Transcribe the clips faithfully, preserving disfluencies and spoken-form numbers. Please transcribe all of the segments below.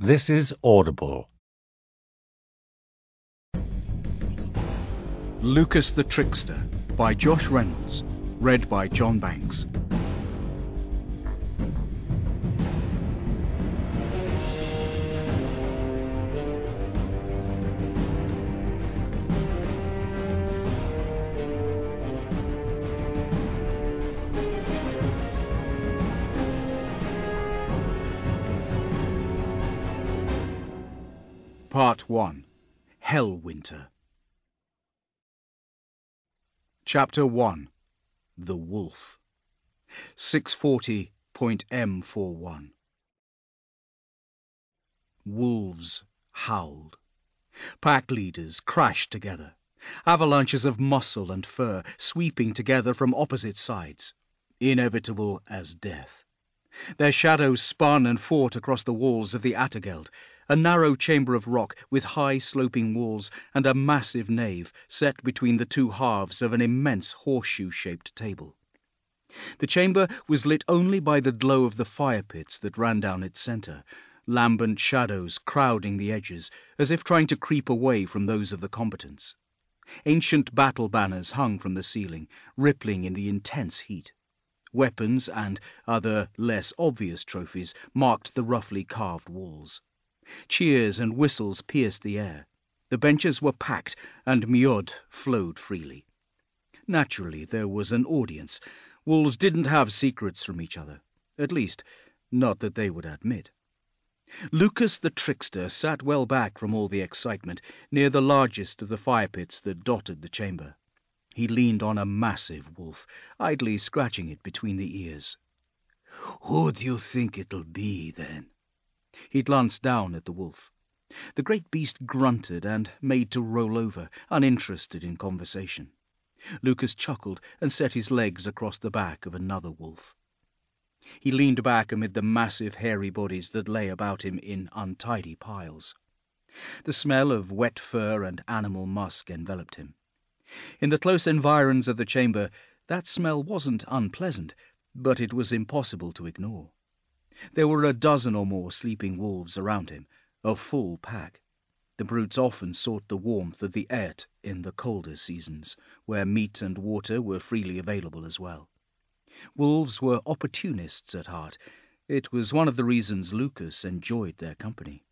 This is Audible. Lucas the Trickster by Josh Reynolds, read by John Banks. Part one. Hellwinter. Chapter one. The Wolf. six forty point M forty-one. Wolves howled. Pack leaders crashed together. Avalanches of muscle and fur sweeping together from opposite sides, inevitable as death. Their shadows spun and fought across the walls of the Attergeld, a narrow chamber of rock with high sloping walls and a massive nave set between the two halves of an immense horseshoe-shaped table. The chamber was lit only by the glow of the fire pits that ran down its centre, lambent shadows crowding the edges, as if trying to creep away from those of the combatants. Ancient battle banners hung from the ceiling, rippling in the intense heat. Weapons and other less obvious trophies marked the roughly carved walls. Cheers and whistles pierced the air. The benches were packed, and Miod flowed freely. Naturally, there was an audience. Wolves didn't have secrets from each other. At least, not that they would admit. Lucas the Trickster sat well back from all the excitement, near the largest of the fire pits that dotted the chamber. He leaned on a massive wolf, idly scratching it between the ears. "Who do you think it'll be, then?" He glanced down at the wolf. The great beast grunted and made to roll over, uninterested in conversation. Lucas chuckled and set his legs across the back of another wolf. He leaned back amid the massive hairy bodies that lay about him in untidy piles. The smell of wet fur and animal musk enveloped him. In the close environs of the chamber, that smell wasn't unpleasant, but it was impossible to ignore. There were a dozen or more sleeping wolves around him, a full pack. The brutes often sought the warmth of the Ert in the colder seasons, where meat and water were freely available as well. Wolves were opportunists at heart. It was one of the reasons Lucas enjoyed their company.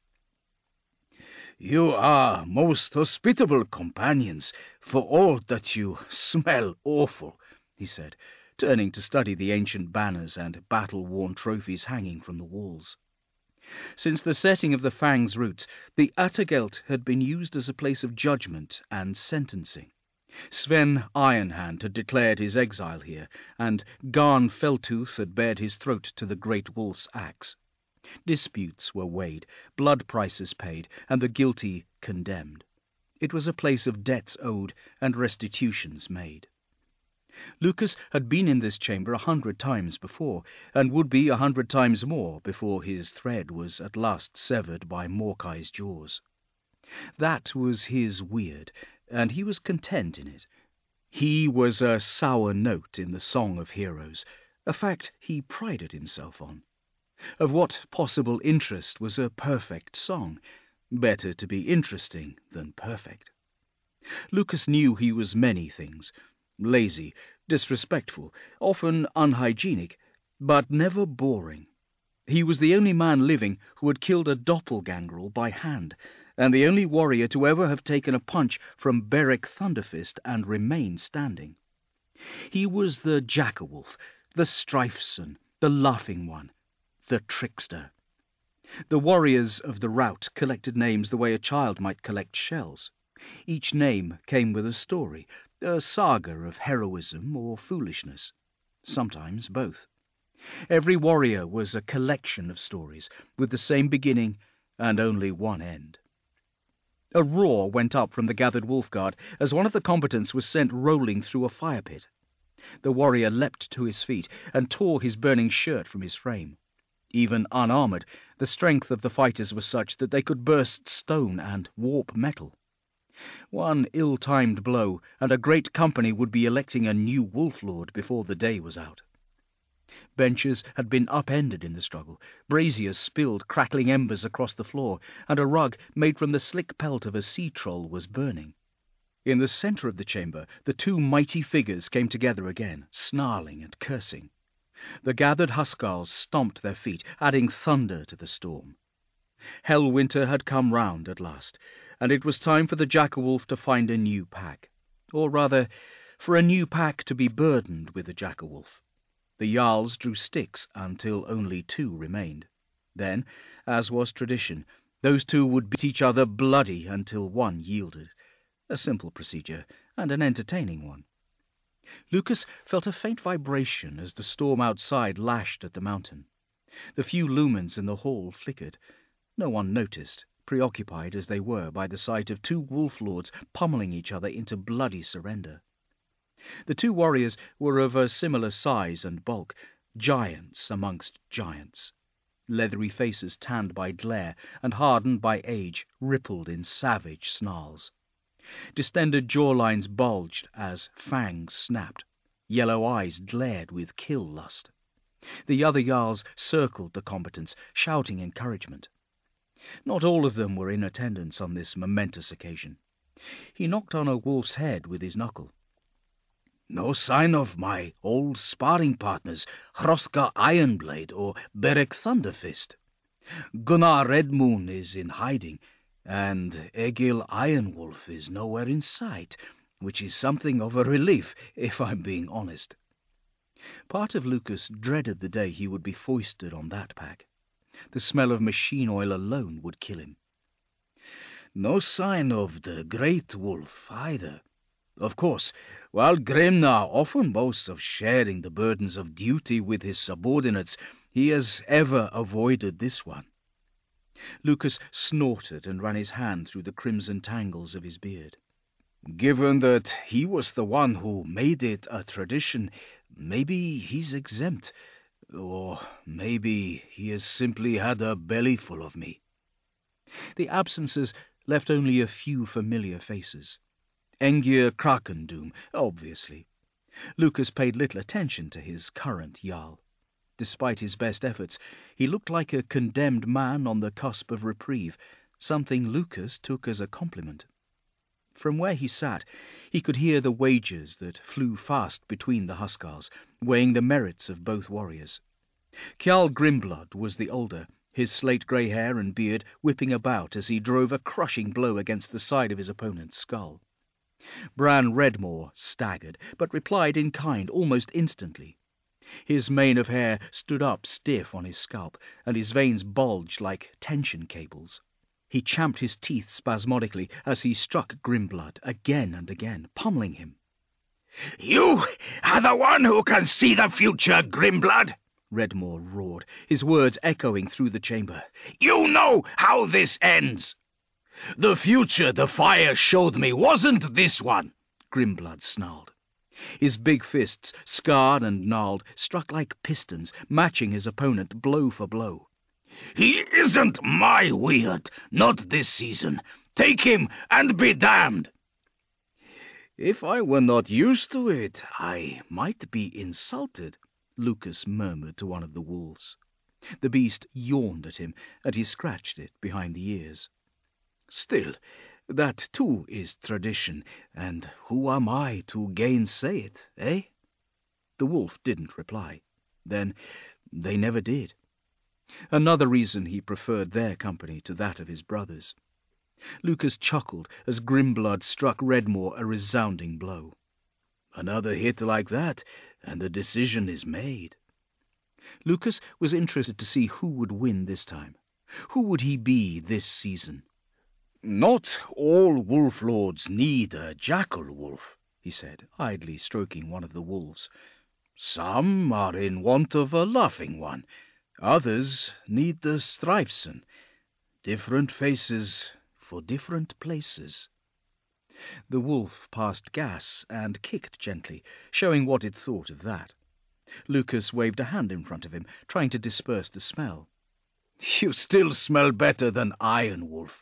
"You are most hospitable companions, for all that you smell awful," he said, turning to study the ancient banners and battle-worn trophies hanging from the walls. Since the setting of the Fang's roots, the Attergeld had been used as a place of judgment and sentencing. Sven Ironhand had declared his exile here, and Garn Felltooth had bared his throat to the great wolf's axe. Disputes were weighed, blood prices paid, and the guilty condemned. It was a place of debts owed and restitutions made. Lucas had been in this chamber a hundred times before, and would be a hundred times more before his thread was at last severed by Morkai's jaws. That was his weird, and he was content in it. He was a sour note in the Song of Heroes, a fact he prided himself on. Of what possible interest was a perfect song? Better to be interesting than perfect. Lucas knew he was many things. Lazy, disrespectful, often unhygienic, but never boring. He was the only man living who had killed a doppelgangrel by hand, and the only warrior to ever have taken a punch from Beric Thunderfist and remain standing. He was the Jackawolf, the Strifeson, the Laughing One, the Trickster. The warriors of the rout collected names the way a child might collect shells. Each name came with a story, a saga of heroism or foolishness, sometimes both. Every warrior was a collection of stories, with the same beginning and only one end. A roar went up from the gathered wolf-guard as one of the combatants was sent rolling through a fire pit. The warrior leapt to his feet and tore his burning shirt from his frame. Even unarmoured, the strength of the fighters was such that they could burst stone and warp metal. One ill-timed blow, and a great company would be electing a new wolf lord before the day was out. Benches had been upended in the struggle, braziers spilled crackling embers across the floor, and a rug made from the slick pelt of a sea troll was burning. In the centre of the chamber, the two mighty figures came together again, snarling and cursing. The gathered Huskarls stomped their feet, adding thunder to the storm. Hellwinter had come round at last, and it was time for the Jackal-Wolf to find a new pack. Or rather, for a new pack to be burdened with the Jackal-Wolf. The Jarls drew sticks until only two remained. Then, as was tradition, those two would beat each other bloody until one yielded. A simple procedure, and an entertaining one. Lucas felt a faint vibration as the storm outside lashed at the mountain. The few lumens in the hall flickered. No one noticed, preoccupied as they were by the sight of two wolf lords pummeling each other into bloody surrender. The two warriors were of a similar size and bulk, giants amongst giants. Leathery faces tanned by glare and hardened by age rippled in savage snarls. Distended jawlines bulged as fangs snapped. Yellow eyes glared with kill lust. The other Jarls circled the combatants, shouting encouragement. Not all of them were in attendance on this momentous occasion. He knocked on a wolf's head with his knuckle. "No sign of my old sparring partners, Hrothgar Ironblade or Beric Thunderfist. Gunnar Redmoon is in hiding, and Egil Ironwolf is nowhere in sight, which is something of a relief, if I'm being honest." Part of Lucas dreaded the day he would be foisted on that pack. The smell of machine oil alone would kill him. "No sign of the Great Wolf, either. Of course, while Grimnar often boasts of sharing the burdens of duty with his subordinates, he has ever avoided this one." Lucas snorted and ran his hand through the crimson tangles of his beard. "Given that he was the one who made it a tradition, maybe he's exempt, or maybe he has simply had a bellyful of me." The absences left only a few familiar faces. Engir Krakendoom, obviously. Lucas paid little attention to his current Jarl. Despite his best efforts, he looked like a condemned man on the cusp of reprieve, something Lucas took as a compliment. From where he sat, he could hear the wagers that flew fast between the Huskarls, weighing the merits of both warriors. Kjall Grimblood was the older, his slate-grey hair and beard whipping about as he drove a crushing blow against the side of his opponent's skull. Bran Redmore staggered, but replied in kind almost instantly. His mane of hair stood up stiff on his scalp, and his veins bulged like tension cables. He champed his teeth spasmodically as he struck Grimblood again and again, pummeling him. "You are the one who can see the future, Grimblood!" Redmore roared, his words echoing through the chamber. "You know how this ends!" "The future the fire showed me wasn't this one," Grimblood snarled. His big fists, scarred and gnarled, struck like pistons, matching his opponent blow for blow. "He isn't my weird, not this season. Take him and be damned." "If I were not used to it, I might be insulted," Lucas murmured to one of the wolves. The beast yawned at him, and he scratched it behind the ears. "Still, that too is tradition, and who am I to gainsay it, eh?" The wolf didn't reply. Then, they never did. Another reason he preferred their company to that of his brothers. Lucas chuckled as Grimblood struck Redmore a resounding blow. "Another hit like that, and the decision is made." Lucas was interested to see who would win this time. Who would he be this season? "Not all wolf lords need a jackal-wolf," he said, idly stroking one of the wolves. "Some are in want of a laughing one. Others need the Strifeson. Different faces for different places." The wolf passed gas and kicked gently, showing what it thought of that. Lucas waved a hand in front of him, trying to disperse the smell. "You still smell better than Ironwolf."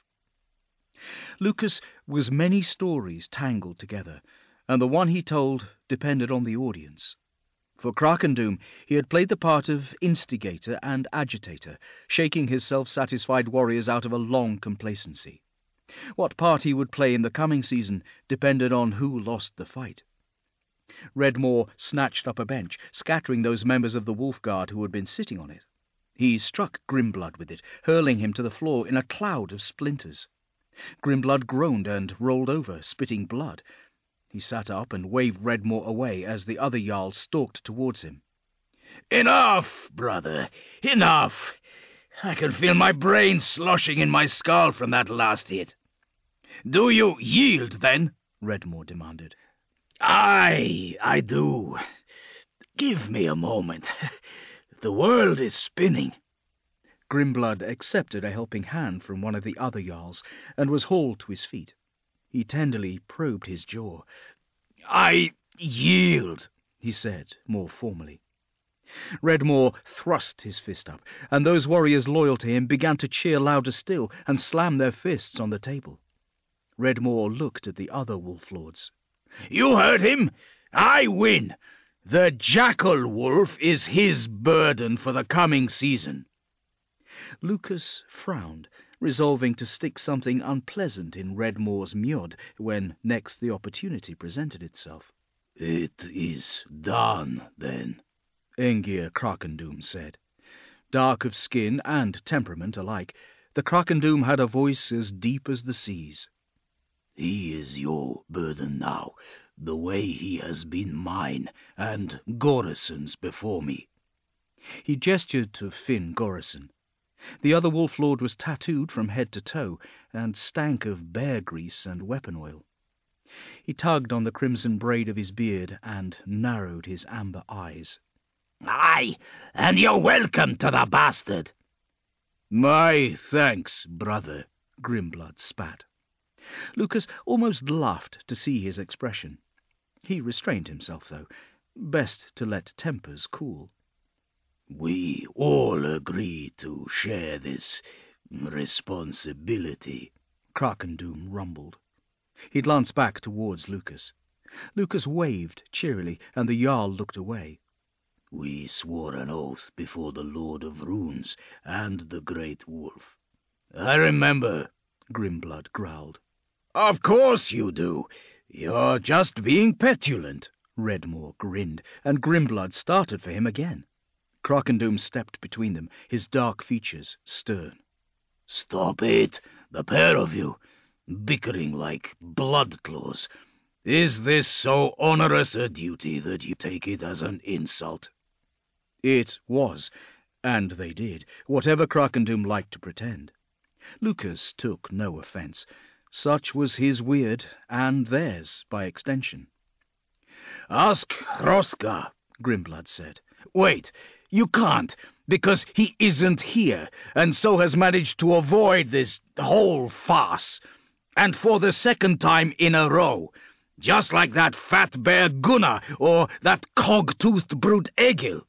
Lucas was many stories tangled together, and the one he told depended on the audience. For Krakendoom, he had played the part of instigator and agitator, shaking his self-satisfied warriors out of a long complacency. What part he would play in the coming season depended on who lost the fight. Redmore snatched up a bench, scattering those members of the Wolf Guard who had been sitting on it. He struck Grimblood with it, hurling him to the floor in a cloud of splinters. Grimblood groaned and rolled over, spitting blood. He sat up and waved Redmore away as the other Jarls stalked towards him. "Enough, brother, enough! I can feel my brain sloshing in my skull from that last hit." "Do you yield, then?" Redmore demanded. "Aye, I do. Give me a moment. The world is spinning." Grimblood accepted a helping hand from one of the other Jarls and was hauled to his feet. He tenderly probed his jaw. "I yield," he said, more formally. Redmore thrust his fist up, and those warriors loyal to him began to cheer louder still and slam their fists on the table. Redmore looked at the other wolf lords. "You heard him. I win. The Jackal Wolf is his burden for the coming season." Lucas frowned, resolving to stick something unpleasant in Redmore's mud when next the opportunity presented itself. "It is done, then," Engir Krakendoom said. Dark of skin and temperament alike, the Krakendoom had a voice as deep as the seas. "He is your burden now, the way he has been mine and Gorison's before me." He gestured to Finn Gorison. The other wolf lord was tattooed from head to toe, and stank of bear grease and weapon oil. He tugged on the crimson braid of his beard and narrowed his amber eyes. "Aye, and you're welcome to the bastard." "My thanks, brother," Grimblood spat. Lucas almost laughed to see his expression. He restrained himself, though. Best to let tempers cool. "We all agree to share this responsibility," Krakendoom rumbled. He glanced back towards Lucas. Lucas waved cheerily, and the Jarl looked away. "We swore an oath before the Lord of Runes and the Great Wolf." "I remember," Grimblood growled. "Of course you do. You're just being petulant." Redmore grinned, and Grimblood started for him again. Krakendoom stepped between them, his dark features stern. "Stop it, the pair of you, bickering like bloodclaws. Is this so onerous a duty that you take it as an insult?" It was, and they did, whatever Krakendoom liked to pretend. Lucas took no offence. Such was his weird, and theirs by extension. "Ask Hroska," Grimblood said. "Wait, you can't, because he isn't here, and so has managed to avoid this whole farce. And for the second time in a row, just like that fat bear Gunnar or that cog-toothed brute Egil."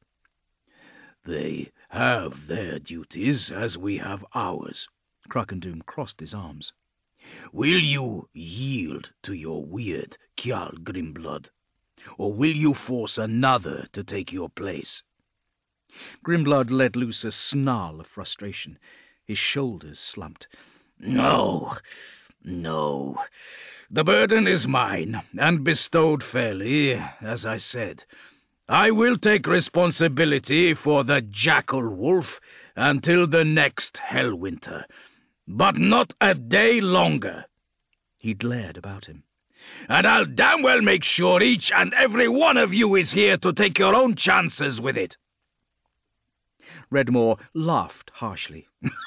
"They have their duties as we have ours." Krakendoom crossed his arms. "Will you yield to your weird Kjall Grimblood, or will you force another to take your place?" Grimblood let loose a snarl of frustration. His shoulders slumped. "No, no. The burden is mine, and bestowed fairly, as I said. I will take responsibility for the Jackal Wolf until the next Hellwinter, but not a day longer." He glared about him. "And I'll damn well make sure each and every one of you is here to take your own chances with it." Redmore laughed harshly.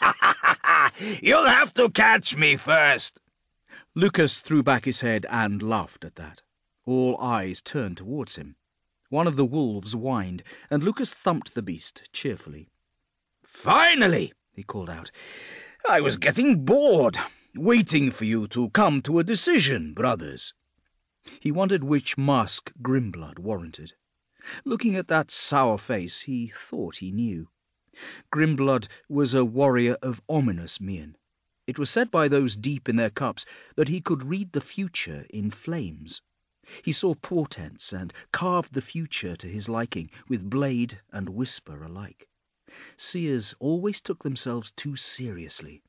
"You'll have to catch me first." Lucas threw back his head and laughed at that. All eyes turned towards him. One of the wolves whined, and Lucas thumped the beast cheerfully. "Finally!" he called out. "I was getting bored, waiting for you to come to a decision, brothers." He wondered which mask Grimblood warranted. Looking at that sour face, he thought he knew. Grimblood was a warrior of ominous mien. It was said by those deep in their cups that he could read the future in flames. He saw portents and carved the future to his liking, with blade and whisper alike. Seers always took themselves too seriously.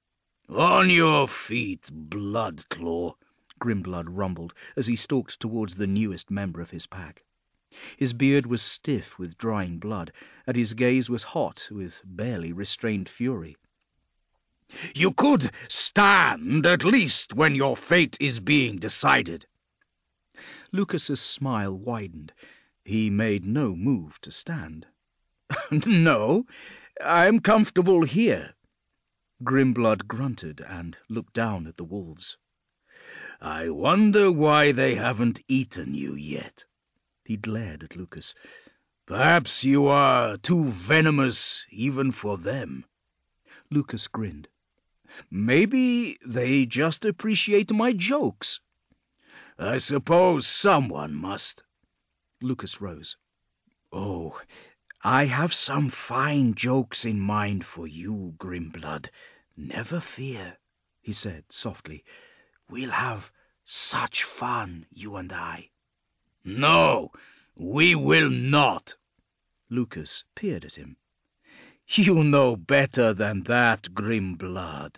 "On your feet, Bloodclaw," Grimblood rumbled as he stalked towards the newest member of his pack. His beard was stiff with drying blood, and his gaze was hot with barely restrained fury. "You could stand, at least, when your fate is being decided." Lucas's smile widened. He made no move to stand. "No, I'm comfortable here." Grimblood grunted and looked down at the wolves. "I wonder why they haven't eaten you yet." He glared at Lucas. "Perhaps you are too venomous even for them." Lucas grinned. "Maybe they just appreciate my jokes. I suppose someone must." Lucas rose. "Oh, I have some fine jokes in mind for you, Grimblood. Never fear," he said softly. "We'll have such fun, you and I." "No, we will not." Lucas peered at him. "You know better than that, Grimblood."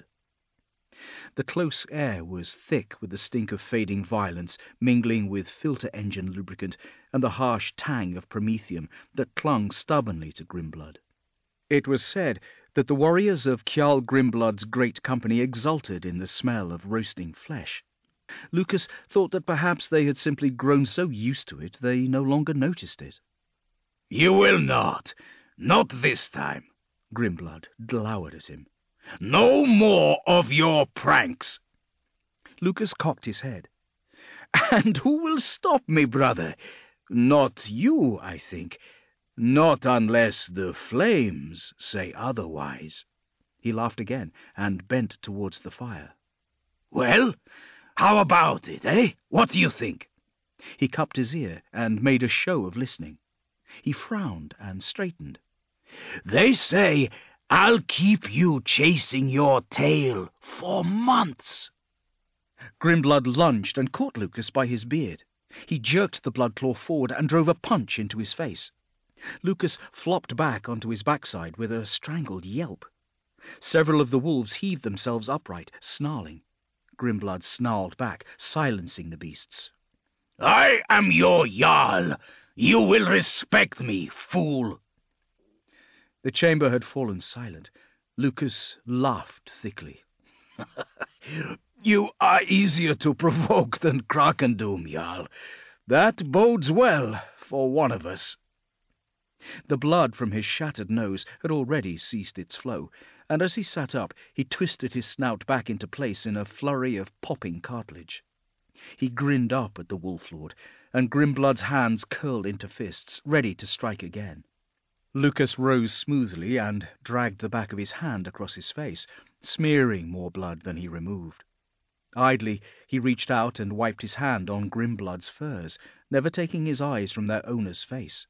The close air was thick with the stink of fading violence, mingling with filter-engine lubricant and the harsh tang of promethium that clung stubbornly to Grimblood. It was said that the warriors of Kjall Grimblood's great company exulted in the smell of roasting flesh. Lucas thought that perhaps they had simply grown so used to it they no longer noticed it. "You will not. Not this time." Grimblood glowered at him. "No more of your pranks." Lucas cocked his head. "And who will stop me, brother? Not you, I think. Not unless the flames say otherwise." He laughed again and bent towards the fire. "Well, how about it, eh? What do you think?" He cupped his ear and made a show of listening. He frowned and straightened. "They say I'll keep you chasing your tail for months." Grimblood lunged and caught Lucas by his beard. He jerked the Bloodclaw forward and drove a punch into his face. Lucas flopped back onto his backside with a strangled yelp. Several of the wolves heaved themselves upright, snarling. Grimblood snarled back, silencing the beasts. "I am your Jarl. You will respect me, fool." The chamber had fallen silent. Lucas laughed thickly. "You are easier to provoke than Krakendoom, Jarl. That bodes well for one of us." The blood from his shattered nose had already ceased its flow, and as he sat up, he twisted his snout back into place in a flurry of popping cartilage. He grinned up at the Wolf Lord, and Grimblood's hands curled into fists, ready to strike again. Lucas rose smoothly and dragged the back of his hand across his face, smearing more blood than he removed. Idly, he reached out and wiped his hand on Grimblood's furs, never taking his eyes from their owner's face.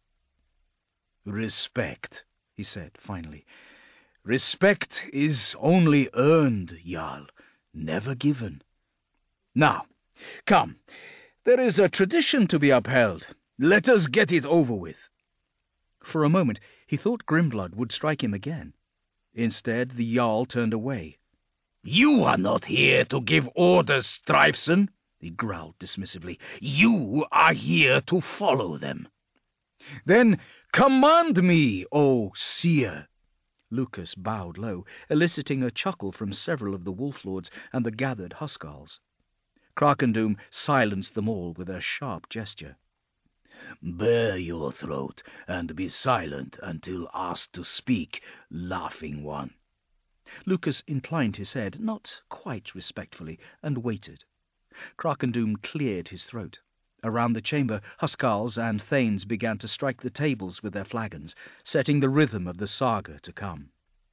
"Respect," he said finally. "Respect is only earned, Jarl, never given. Now, come, there is a tradition to be upheld. Let us get it over with." For a moment he thought Grimblood would strike him again. Instead, the Jarl turned away. "You are not here to give orders, Strifeson," he growled dismissively. "You are here to follow them." "Then command me, O seer." Lucas bowed low, eliciting a chuckle from several of the Wolf Lords and the gathered Huskarls. Krakendoom silenced them all with a sharp gesture. "Bare your throat and be silent until asked to speak, laughing one." Lucas inclined his head, not quite respectfully, and waited. Krakendoom cleared his throat. Around the chamber, Huskarls and Thanes began to strike the tables with their flagons, setting the rhythm of the saga to come.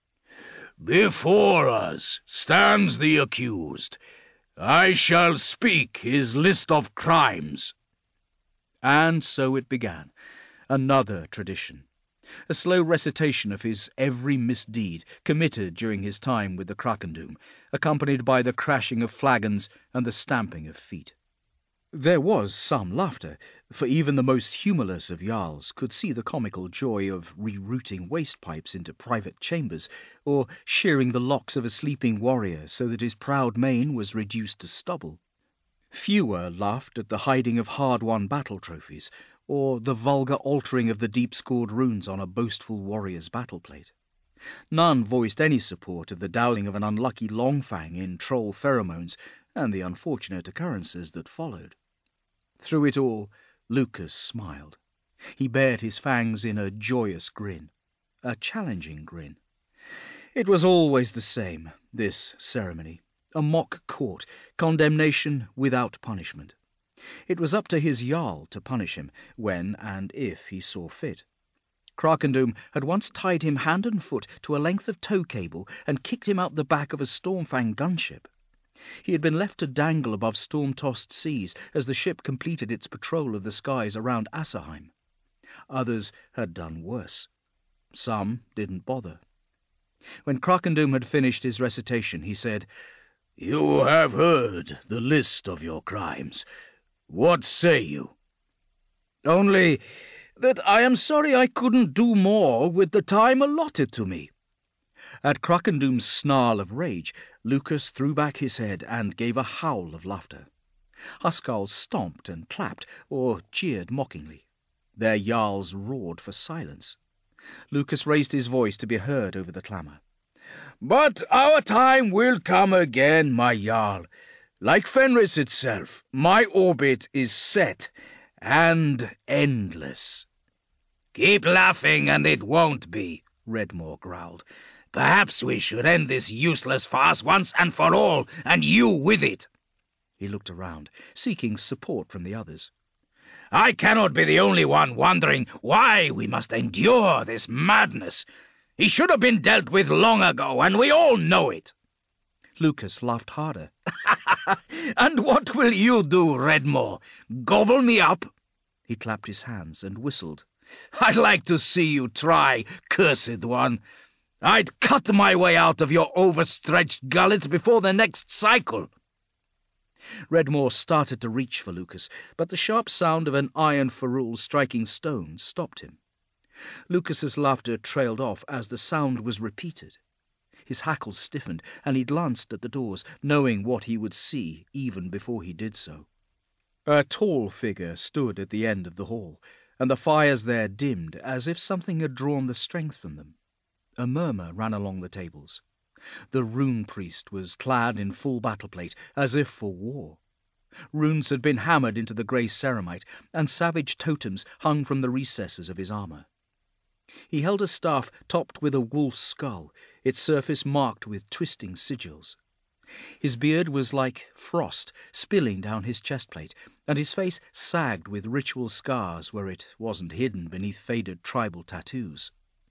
"Before us stands the accused. I shall speak his list of crimes." And so it began, another tradition, a slow recitation of his every misdeed committed during his time with the Krakendoom, accompanied by the crashing of flagons and the stamping of feet. There was some laughter, for even the most humorless of Jarls could see the comical joy of rerouting waste pipes into private chambers, or shearing the locks of a sleeping warrior so that his proud mane was reduced to stubble. Fewer laughed at the hiding of hard-won battle trophies, or the vulgar altering of the deep-scored runes on a boastful warrior's battle-plate. None voiced any support of the dowsing of an unlucky Longfang in troll pheromones and the unfortunate occurrences that followed. Through it all, Lucas smiled. He bared his fangs in a joyous grin, a challenging grin. It was always the same, this ceremony, a mock court, condemnation without punishment. It was up to his Jarl to punish him, when and if he saw fit. Krakendum had once tied him hand and foot to a length of tow cable and kicked him out the back of a Stormfang gunship. He had been left to dangle above storm-tossed seas as the ship completed its patrol of the skies around Asserheim. Others had done worse. Some didn't bother. When Krakendum had finished his recitation, he said, "You have heard the list of your crimes. What say you?" "Only that I am sorry I couldn't do more with the time allotted to me." At Krakendum's snarl of rage, Lucas threw back his head and gave a howl of laughter. Huskarls stomped and clapped, or jeered mockingly. Their Jarls roared for silence. Lucas raised his voice to be heard over the clamour. "But our time will come again, my Jarl. Like Fenris itself, my orbit is set and endless." "Keep laughing and it won't be," Redmore growled. "Perhaps we should end this useless farce once and for all, and you with it." He looked around, seeking support from the others. "I cannot be the only one wondering why we must endure this madness. He should have been dealt with long ago, and we all know it." Lucas laughed harder. "And what will you do, Redmore? Gobble me up?" He clapped his hands and whistled. "I'd like to see you try, cursed one. I'd cut my way out of your overstretched gullet before the next cycle." Redmore started to reach for Lucas, but the sharp sound of an iron ferrule striking stone stopped him. Lucas's laughter trailed off as the sound was repeated. His hackles stiffened, and he glanced at the doors, knowing what he would see even before he did so. A tall figure stood at the end of the hall, and the fires there dimmed as if something had drawn the strength from them. A murmur ran along the tables. The rune priest was clad in full battle-plate, as if for war. Runes had been hammered into the grey ceramite, and savage totems hung from the recesses of his armour. He held a staff topped with a wolf's skull, its surface marked with twisting sigils. His beard was like frost spilling down his chestplate, and his face sagged with ritual scars where it wasn't hidden beneath faded tribal tattoos.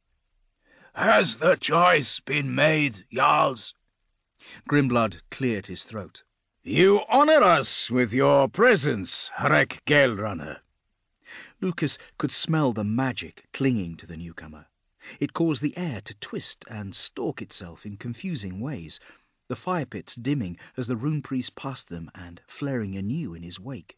"Has the choice been made, Jarls?" Grimblood cleared his throat. "You honour us with your presence, Hrek Gaelrunner." Lucas could smell the magic clinging to the newcomer. It caused the air to twist and stalk itself in confusing ways, the fire pits dimming as the rune priest passed them and flaring anew in his wake.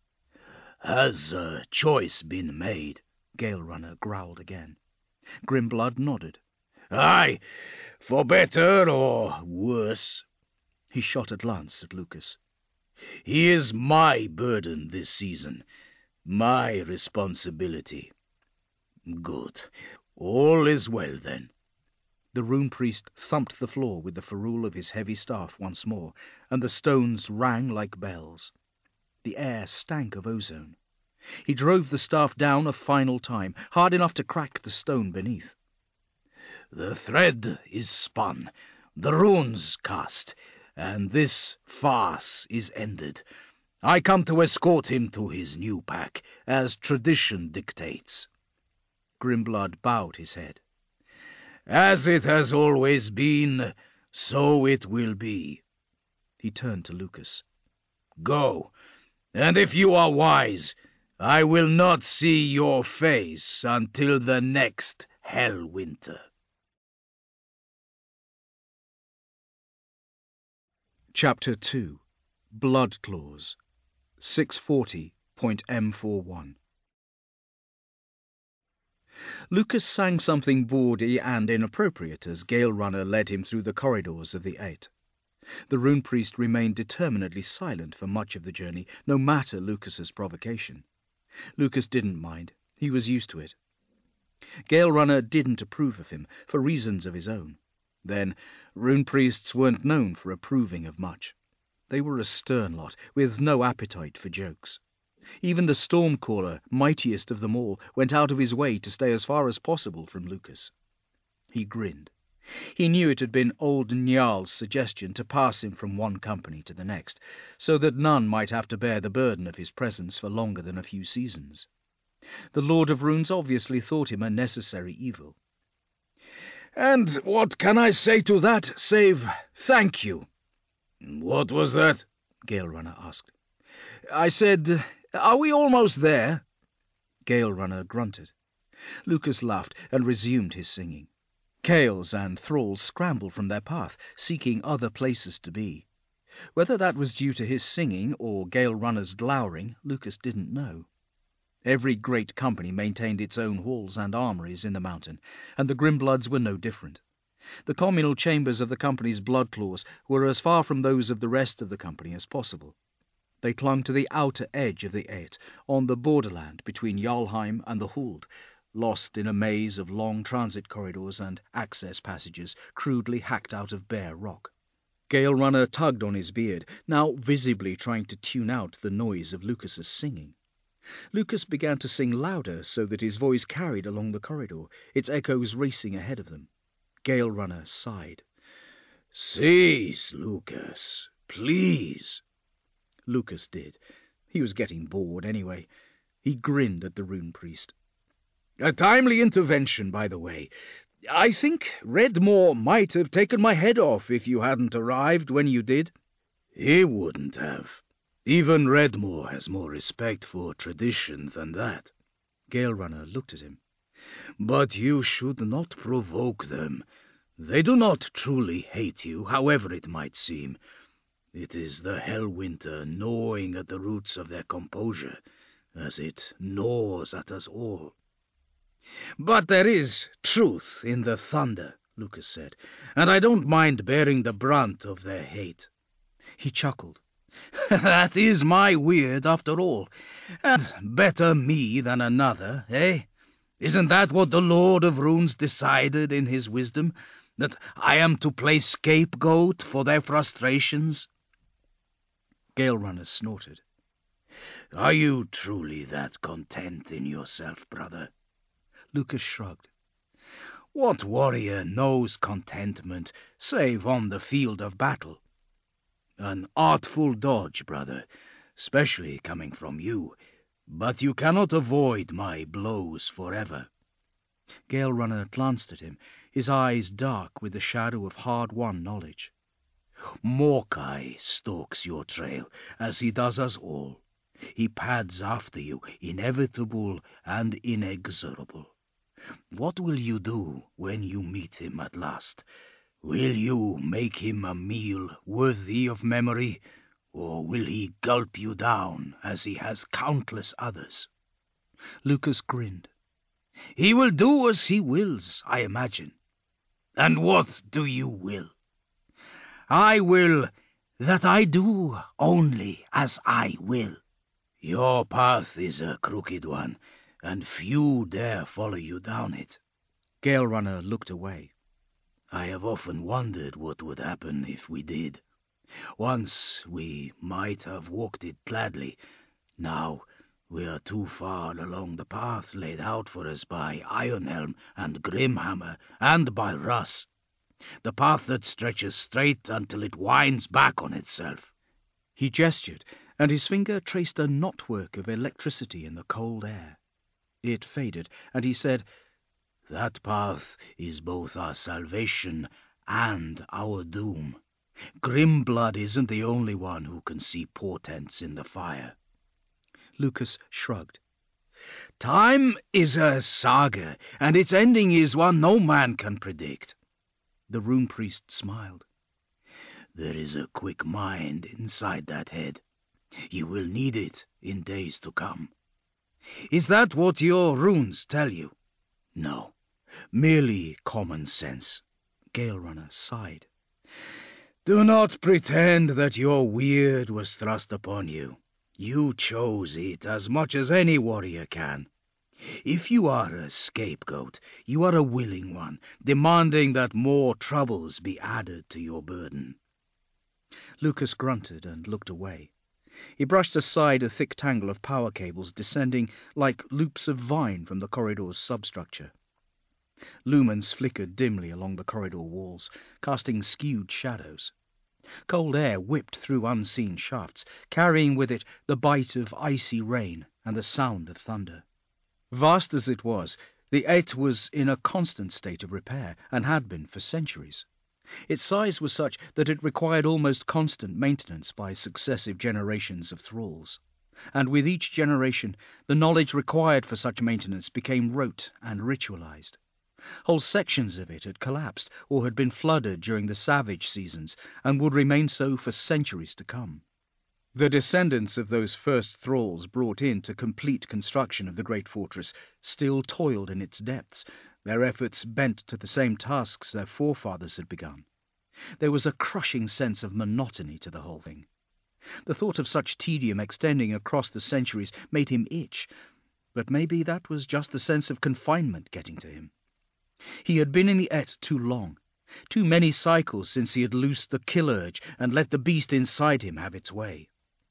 "Has a choice been made?" Gaelrunner growled again. Grimblood nodded. "Aye, for better or worse." He shot a glance at Lucas. "He is my burden this season, my responsibility. Good. All is well, then." The rune priest thumped the floor with the ferrule of his heavy staff once more, and the stones rang like bells. The air stank of ozone. He drove the staff down a final time, hard enough to crack the stone beneath. "The thread is spun, the runes cast, and this farce is ended. I come to escort him to his new pack, as tradition dictates." Grimblood bowed his head. "As it has always been, so it will be." He turned to Lucas. "Go, and if you are wise, I will not see your face until the next hell winter." Chapter two. Blood Claws. six forty point M forty-one. Lucas sang something bawdy and inappropriate as Gale Runner led him through the corridors of the Eight. The rune priest remained determinedly silent for much of the journey, no matter Lucas's provocation. Lucas didn't mind. He was used to it. Gale Runner didn't approve of him, for reasons of his own. Then, rune priests weren't known for approving of much. They were a stern lot, with no appetite for jokes. Even the Stormcaller, mightiest of them all, went out of his way to stay as far as possible from Lucas. He grinned. He knew it had been old Njal's suggestion to pass him from one company to the next, so that none might have to bear the burden of his presence for longer than a few seasons. The Lord of Runes obviously thought him a necessary evil. "And what can I say to that, save thank you?" "What was that?" Gale Runner asked. "I said, are we almost there?" Gale Runner grunted. Lucas laughed and resumed his singing. Chaos and thralls scrambled from their path, seeking other places to be. Whether that was due to his singing or Gale Runner's glowering, Lucas didn't know. Every great company maintained its own halls and armories in the mountain, and the Grimbloods were no different. The communal chambers of the company's bloodclaws were as far from those of the rest of the company as possible. They clung to the outer edge of the Eight, on the borderland between Jarlheim and the Huld, lost in a maze of long transit corridors and access passages crudely hacked out of bare rock. Gale Runner tugged on his beard, now visibly trying to tune out the noise of Lucas's singing. Lucas began to sing louder so that his voice carried along the corridor, its echoes racing ahead of them. Gale Runner sighed. "Cease, Lucas, please." Lucas did. He was getting bored anyway. He grinned at the rune priest. "A timely intervention, by the way. I think Redmore might have taken my head off if you hadn't arrived when you did." "He wouldn't have. Even Redmore has more respect for tradition than that." Gale Runner looked at him. "But you should not provoke them. They do not truly hate you, however it might seem. It is the Hellwinter gnawing at the roots of their composure, as it gnaws at us all." "But there is truth in the thunder," Lucas said, "and I don't mind bearing the brunt of their hate." He chuckled. "That is my weird, after all. And better me than another, eh? Isn't that what the Lord of Runes decided in his wisdom? That I am to play scapegoat for their frustrations?" Gale Runner snorted. "Are you truly that content in yourself, brother?" Lucas shrugged. "What warrior knows contentment, save on the field of battle?" "An artful dodge, brother, especially coming from you, but you cannot avoid my blows forever." Gale Runner glanced at him, his eyes dark with the shadow of hard-won knowledge. "Morkai stalks your trail, as he does us all. He pads after you, inevitable and inexorable. What will you do when you meet him at last? Will you make him a meal worthy of memory, or will he gulp you down as he has countless others?" Lucas grinned. "He will do as he wills, I imagine." "And what do you will?" "I will that I do only as I will." "Your path is a crooked one, and few dare follow you down it." Gale Runner looked away. "I have often wondered what would happen if we did. Once we might have walked it gladly. Now we are too far along the path laid out for us by Ironhelm and Grimhammer, and by Russ. The path that stretches straight until it winds back on itself." He gestured, and his finger traced a knotwork of electricity in the cold air. It faded, and he said, "That path is both our salvation and our doom. Grimblood isn't the only one who can see portents in the fire." Lucas shrugged. "Time is a saga, and its ending is one no man can predict." The rune priest smiled. "There is a quick mind inside that head. You will need it in days to come. Is that what your runes tell you? No, merely common sense. Gale Runner sighed. Do not pretend that your weird was thrust upon you. You chose it as much as any warrior can. If you are a scapegoat, you are a willing one, demanding that more troubles be added to your burden. Lucas grunted and looked away. He brushed aside a thick tangle of power cables descending like loops of vine from the corridor's substructure. Lumens flickered dimly along the corridor walls, casting skewed shadows. Cold air whipped through unseen shafts, carrying with it the bite of icy rain and the sound of thunder. Vast as it was, the Eit was in a constant state of repair, and had been for centuries. Its size was such that it required almost constant maintenance by successive generations of thralls, and with each generation the knowledge required for such maintenance became rote and ritualized. Whole sections of it had collapsed or had been flooded during the savage seasons, and would remain so for centuries to come. The descendants of those first thralls brought in to complete construction of the great fortress still toiled in its depths, their efforts bent to the same tasks their forefathers had begun. There was a crushing sense of monotony to the whole thing. The thought of such tedium extending across the centuries made him itch, but maybe that was just the sense of confinement getting to him. He had been in the Eit too long, too many cycles since he had loosed the kill urge and let the beast inside him have its way.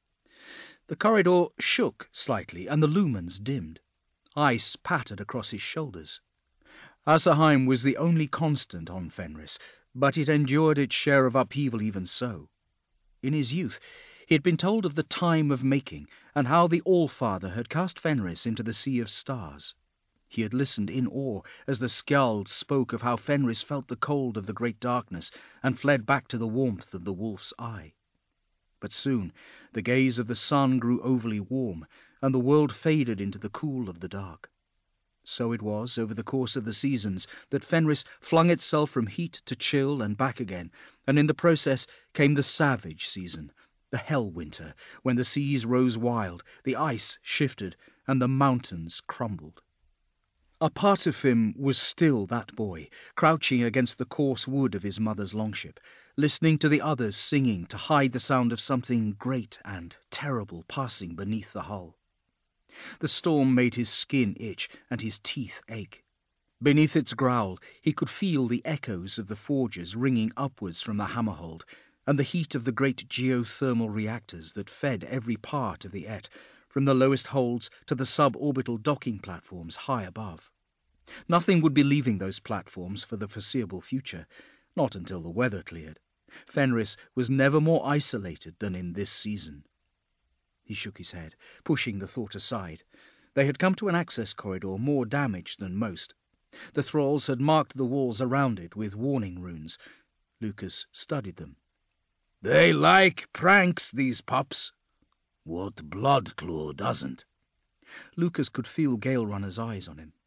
The corridor shook slightly, and the lumens dimmed. Ice pattered across his shoulders. Asaheim was the only constant on Fenris, but it endured its share of upheaval even so. In his youth, he had been told of the time of making, and how the All-Father had cast Fenris into the sea of stars. He had listened in awe as the Skald spoke of how Fenris felt the cold of the great darkness, and fled back to the warmth of the wolf's eye. But soon the gaze of the sun grew overly warm, and the world faded into the cool of the dark. So it was, over the course of the seasons, that Fenris flung itself from heat to chill and back again, and in the process came the savage season, the hell winter, when the seas rose wild, the ice shifted, and the mountains crumbled. A part of him was still that boy, crouching against the coarse wood of his mother's longship, listening to the others singing to hide the sound of something great and terrible passing beneath the hull. The storm made his skin itch and his teeth ache. Beneath its growl he could feel the echoes of the forges ringing upwards from the hammerhold, and the heat of the great geothermal reactors that fed every part of the Eit, from the lowest holds to the suborbital docking platforms high above. Nothing would be leaving those platforms for the foreseeable future, not until the weather cleared. Fenris was never more isolated than in this season. He shook his head, pushing the thought aside. They had come to an access corridor more damaged than most. The thralls had marked the walls around it with warning runes. Lucas studied them. They like pranks, these pups. What Bloodclaw doesn't? Lucas could feel Gale Runner's eyes on him.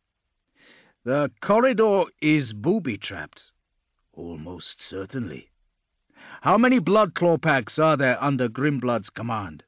The corridor is booby-trapped. Almost certainly. How many Bloodclaw packs are there under Grimblood's command?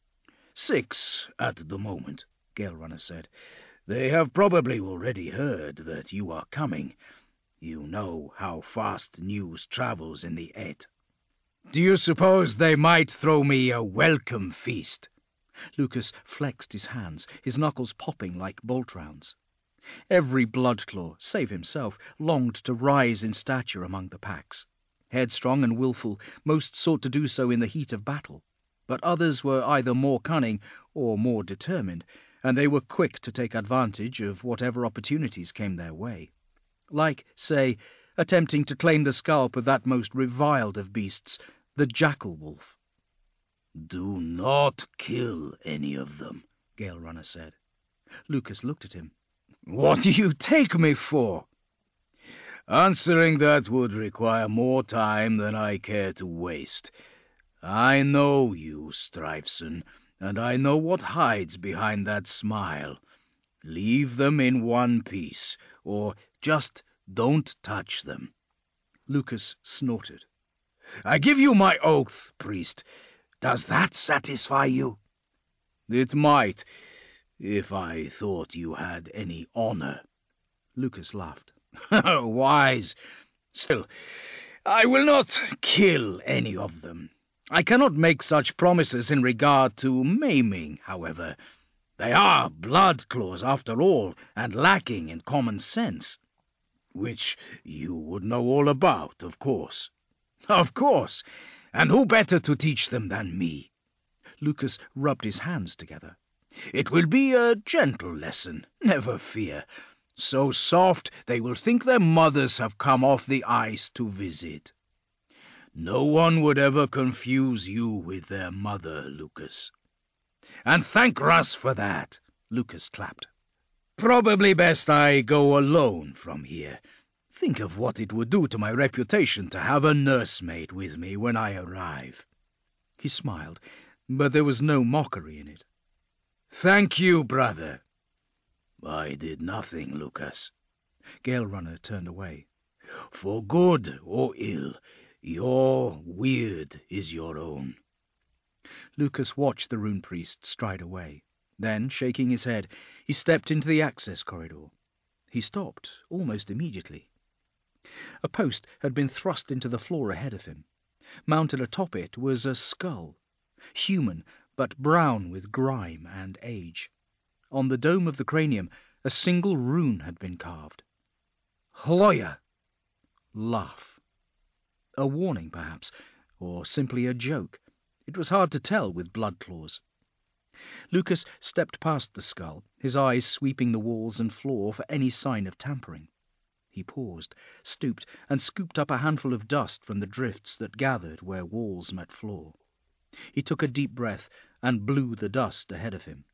Six at the moment, Gale Runner said. They have probably already heard that you are coming. You know how fast news travels in the Eit. Do you suppose they might throw me a welcome feast? Lucas flexed his hands, his knuckles popping like bolt rounds. Every Bloodclaw, save himself, longed to rise in stature among the packs. Headstrong and willful, most sought to do so in the heat of battle, but others were either more cunning or more determined, and they were quick to take advantage of whatever opportunities came their way. Like, say, attempting to claim the scalp of that most reviled of beasts, the jackal wolf. Do not kill any of them, Gale Runner said. Lucas looked at him. What do you take me for? Answering that would require more time than I care to waste. I know you, Strifeson, and I know what hides behind that smile. Leave them in one piece, or just don't touch them. Lucas snorted. I give you my oath, priest. Does that satisfy you?" "It might, if I thought you had any honor." Lucas laughed. "Wise. Still, I will not kill any of them. I cannot make such promises in regard to maiming, however. They are blood claws after all, and lacking in common sense. Which you would know all about, of course." "Of course. And who better to teach them than me?" Lucas rubbed his hands together. "It will be a gentle lesson, never fear. So soft they will think their mothers have come off the ice to visit. No one would ever confuse you with their mother, Lucas. And thank Russ for that." Lucas clapped. "Probably best I go alone from here. Think of what it would do to my reputation to have a nursemaid with me when I arrive." He smiled, but there was no mockery in it. "Thank you, brother." "I did nothing, Lucas." Gale Runner turned away. "For good or ill, your weird is your own." Lucas watched the rune priest stride away. Then, shaking his head, he stepped into the access corridor. He stopped almost immediately. A post had been thrust into the floor ahead of him. Mounted atop it was a skull, human but brown with grime and age. On the dome of the cranium a single rune had been carved. "Hloya." Laugh. A warning, perhaps, or simply a joke. It was hard to tell with blood claws. Lucas stepped past the skull, his eyes sweeping the walls and floor for any sign of tampering. He paused, stooped, and scooped up a handful of dust from the drifts that gathered where walls met floor. He took a deep breath and blew the dust ahead of him.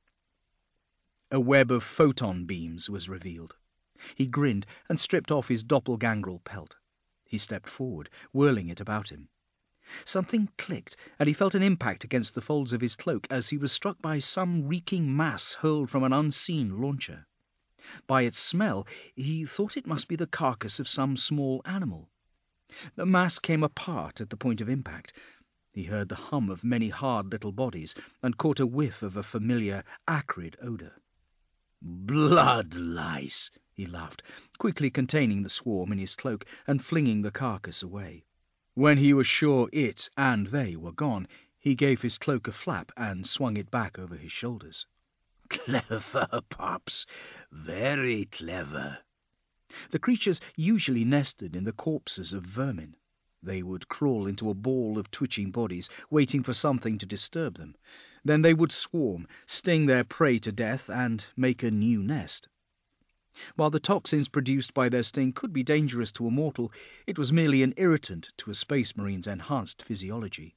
A web of photon beams was revealed. He grinned and stripped off his doppelgangrel pelt. He stepped forward, whirling it about him. Something clicked, and he felt an impact against the folds of his cloak as he was struck by some reeking mass hurled from an unseen launcher. By its smell, he thought it must be the carcass of some small animal. The mass came apart at the point of impact. He heard the hum of many hard little bodies, and caught a whiff of a familiar, acrid odour. "Blood lice," he laughed, quickly containing the swarm in his cloak and flinging the carcass away. When he was sure it and they were gone, he gave his cloak a flap and swung it back over his shoulders. "Clever, Pops. Very clever." The creatures usually nested in the corpses of vermin. They would crawl into a ball of twitching bodies, waiting for something to disturb them. Then they would swarm, sting their prey to death, and make a new nest. While the toxins produced by their sting could be dangerous to a mortal, it was merely an irritant to a space marine's enhanced physiology.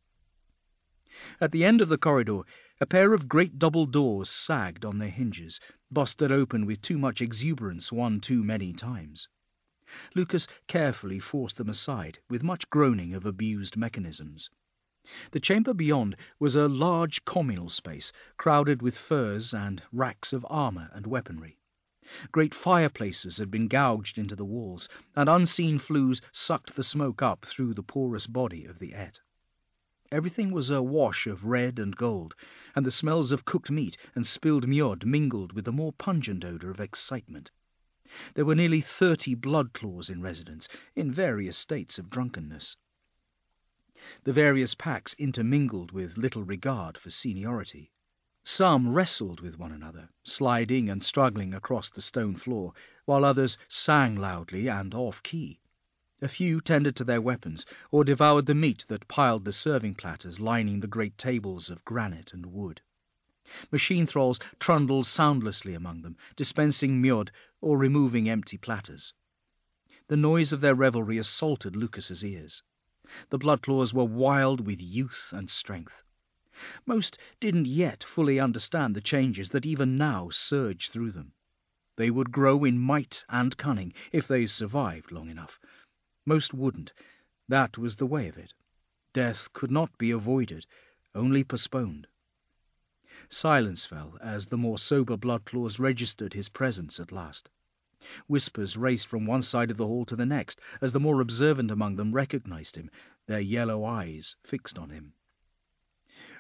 At the end of the corridor, a pair of great double doors sagged on their hinges, busted open with too much exuberance one too many times. Lucas carefully forced them aside, with much groaning of abused mechanisms. The chamber beyond was a large communal space, crowded with furs and racks of armour and weaponry. Great fireplaces had been gouged into the walls, and unseen flues sucked the smoke up through the porous body of the Et. Everything was a wash of red and gold, and the smells of cooked meat and spilled mjod mingled with the more pungent odour of excitement. There were nearly thirty blood claws in residence, in various states of drunkenness. The various packs intermingled with little regard for seniority. Some wrestled with one another, sliding and struggling across the stone floor, while others sang loudly and off-key. A few tended to their weapons, or devoured the meat that piled the serving platters lining the great tables of granite and wood. Machine thralls trundled soundlessly among them, dispensing mjod or removing empty platters. The noise of their revelry assaulted Lucas's ears. The Bloodclaws were wild with youth and strength. Most didn't yet fully understand the changes that even now surged through them. They would grow in might and cunning if they survived long enough. Most wouldn't. That was the way of it. Death could not be avoided, only postponed. Silence fell as the more sober Bloodclaws registered his presence at last. Whispers raced from one side of the hall to the next as the more observant among them recognized him, their yellow eyes fixed on him.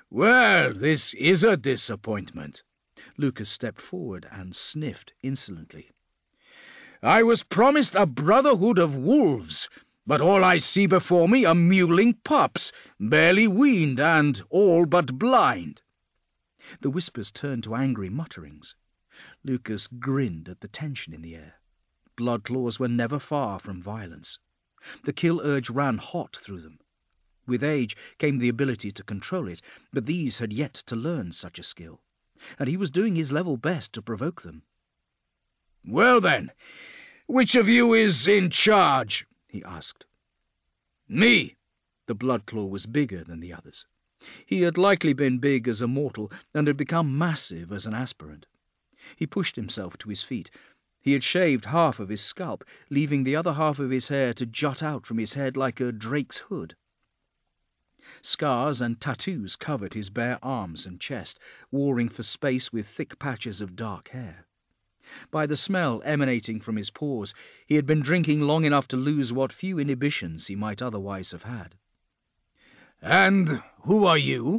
Well, this is a disappointment. Lucas stepped forward and sniffed insolently. I was promised a brotherhood of wolves, but all I see before me are mewling pups, barely weaned and all but blind. The whispers turned to angry mutterings. Lucas grinned at the tension in the air. Bloodclaws were never far from violence. The kill urge ran hot through them. With age came the ability to control it, but these had yet to learn such a skill, and he was doing his level best to provoke them. Well then, which of you is in charge? He asked. Me. The Bloodclaw was bigger than the others. He had likely been big as a mortal, and had become massive as an aspirant. He pushed himself to his feet. He had shaved half of his scalp, leaving the other half of his hair to jut out from his head like a drake's hood. Scars and tattoos covered his bare arms and chest, warring for space with thick patches of dark hair. By the smell emanating from his pores, he had been drinking long enough to lose what few inhibitions he might otherwise have had. And who are you?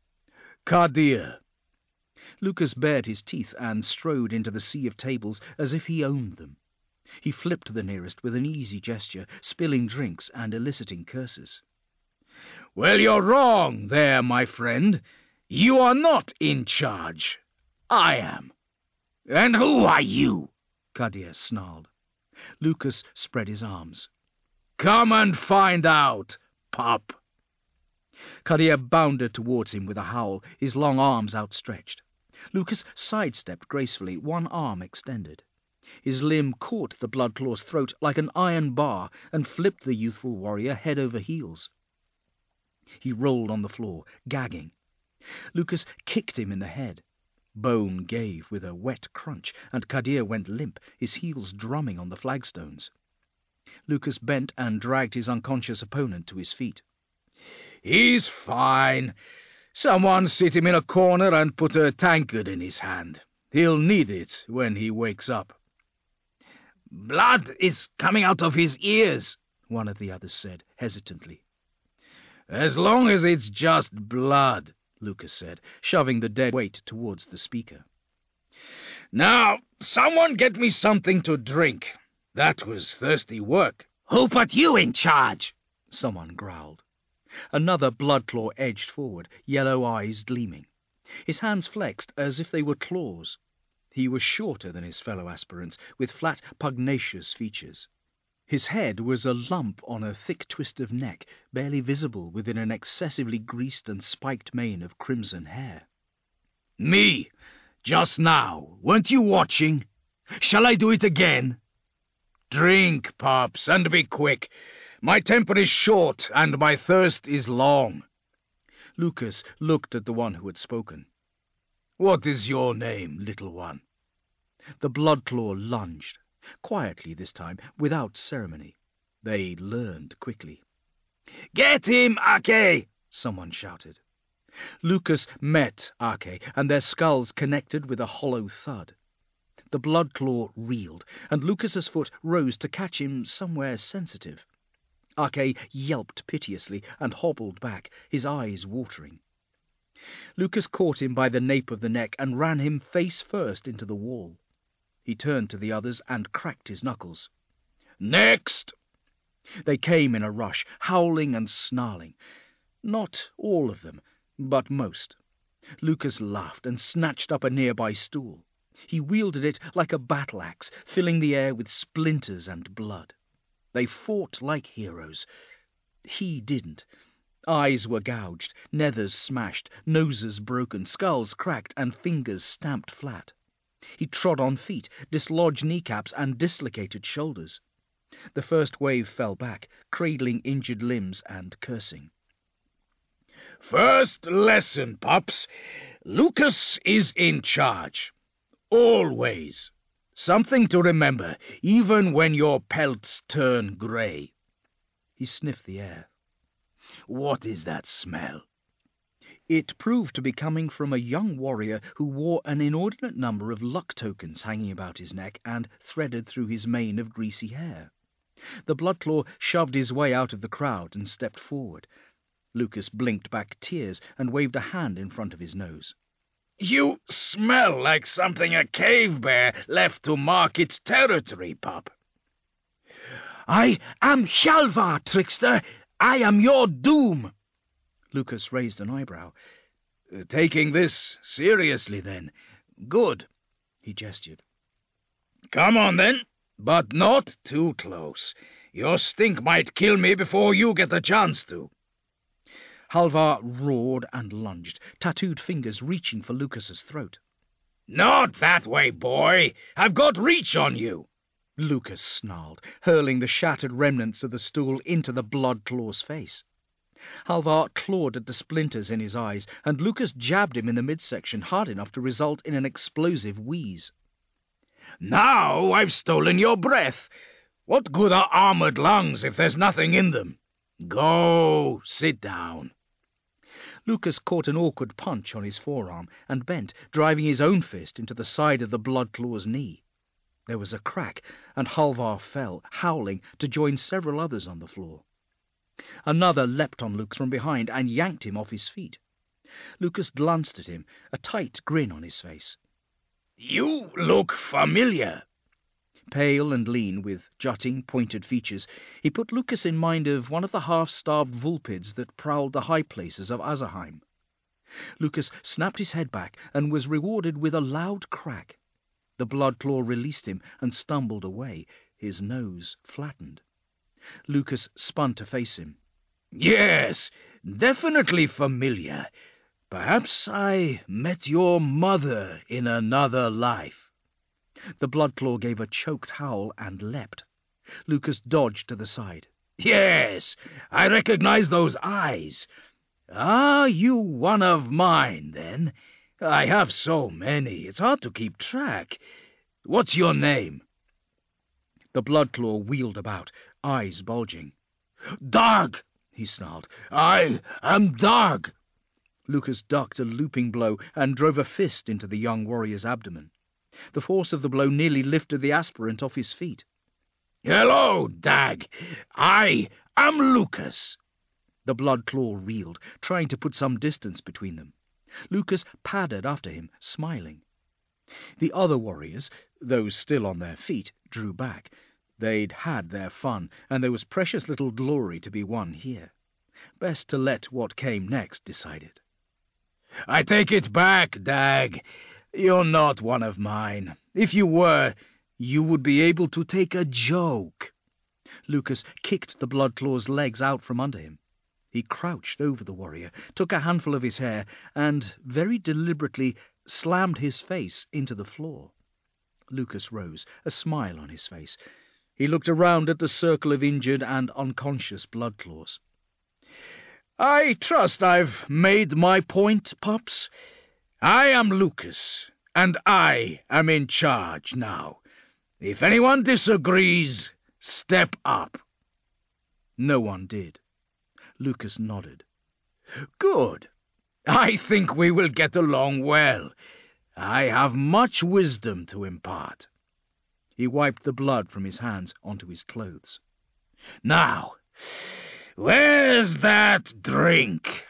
Kadir. Lucas bared his teeth and strode into the sea of tables as if he owned them. He flipped the nearest with an easy gesture, spilling drinks and eliciting curses. Well, you're wrong there, my friend. You are not in charge. I am. And who are you? Kadir snarled. Lucas spread his arms. Come and find out, pup. Kadir bounded towards him with a howl, his long arms outstretched. Lucas sidestepped gracefully, one arm extended. His limb caught the Bloodclaw's throat like an iron bar and flipped the youthful warrior head over heels. He rolled on the floor, gagging. Lucas kicked him in the head. Bone gave with a wet crunch, and Kadir went limp, his heels drumming on the flagstones. Lucas bent and dragged his unconscious opponent to his feet. He's fine. Someone sit him in a corner and put a tankard in his hand. He'll need it when he wakes up. Blood is coming out of his ears, one of the others said, hesitantly. As long as it's just blood, Lucas said, shoving the dead weight towards the speaker. Now, someone get me something to drink. That was thirsty work. Who put you in charge? Someone growled. Another Bloodclaw edged forward, yellow eyes gleaming. His hands flexed as if they were claws. He was shorter than his fellow aspirants, with flat, pugnacious features. His head was a lump on a thick twist of neck, barely visible within an excessively greased and spiked mane of crimson hair. Me, just now, weren't you watching? Shall I do it again? Drink, pups, and be quick. My temper is short, and my thirst is long. Lucas looked at the one who had spoken. What is your name, little one? The Bloodclaw lunged. Quietly this time, without ceremony. They learned quickly. Get him, Ake! Someone shouted. Lucas met Ake, and their skulls connected with a hollow thud. The Bloodclaw reeled, and Lucas's foot rose to catch him somewhere sensitive. Ake yelped piteously and hobbled back, his eyes watering. Lucas caught him by the nape of the neck and ran him face first into the wall. He turned to the others and cracked his knuckles. Next! They came in a rush, howling and snarling. Not all of them, but most. Lucas laughed and snatched up a nearby stool. He wielded it like a battle-axe, filling the air with splinters and blood. They fought like heroes. He didn't. Eyes were gouged, nethers smashed, noses broken, skulls cracked, and fingers stamped flat. He trod on feet, dislodged kneecaps, and dislocated shoulders. The first wave fell back, cradling injured limbs and cursing. First lesson, pups. Lucas is in charge. Always. Something to remember, even when your pelts turn grey. He sniffed the air. What is that smell? It proved to be coming from a young warrior who wore an inordinate number of luck tokens hanging about his neck and threaded through his mane of greasy hair. The Bloodclaw shoved his way out of the crowd and stepped forward. Lucas blinked back tears and waved a hand in front of his nose. You smell like something a cave bear left to mark its territory, pup. I am Hjalvar, trickster. I am your doom. Lucas raised an eyebrow. Taking this seriously, then. Good, he gestured. Come on, then, but not too close. Your stink might kill me before you get a chance to. Hjalvar roared and lunged, tattooed fingers reaching for Lucas's throat. Not that way, boy. I've got reach on you. Lucas snarled, hurling the shattered remnants of the stool into the Bloodclaw's face. Hjalvar clawed at the splinters in his eyes, and Lucas jabbed him in the midsection hard enough to result in an explosive wheeze. Now I've stolen your breath. What good are armored lungs if there's nothing in them? Go, sit down. Lucas caught an awkward punch on his forearm and bent, driving his own fist into the side of the Bloodclaw's knee. There was a crack, and Hjalvar fell, howling, to join several others on the floor. Another leapt on Lucas from behind and yanked him off his feet. Lucas glanced at him, a tight grin on his face. You look familiar. Pale and lean, with jutting, pointed features, he put Lucas in mind of one of the half-starved vulpids that prowled the high places of Azerheim. Lucas snapped his head back and was rewarded with a loud crack. The Bloodclaw released him and stumbled away, his nose flattened. Lucas spun to face him. Yes, definitely familiar. Perhaps I met your mother in another life. The Bloodclaw gave a choked howl and leapt. Lucas dodged to the side. Yes, I recognize those eyes. Are you one of mine, then? I have so many, it's hard to keep track. What's your name? The Bloodclaw wheeled about, eyes bulging. Darg, he snarled. I am Darg. Lucas ducked a looping blow and drove a fist into the young warrior's abdomen. The force of the blow nearly lifted the aspirant off his feet. Hello, Dag. I am Lucas. The Bloodclaw reeled, trying to put some distance between them. Lucas padded after him, smiling. The other warriors, those still on their feet, drew back. They'd had their fun, and there was precious little glory to be won here. Best to let what came next decide it. I take it back, Dag. You're not one of mine. If you were, you would be able to take a joke. Lucas kicked the Bloodclaw's legs out from under him. He crouched over the warrior, took a handful of his hair, and very deliberately slammed his face into the floor. Lucas rose, a smile on his face. He looked around at the circle of injured and unconscious Bloodclaws. I trust I've made my point, pups. I am Lucas, and I am in charge now. If anyone disagrees, step up. No one did. Lucas nodded. Good. I think we will get along well. I have much wisdom to impart. He wiped the blood from his hands onto his clothes. Now, where's that drink?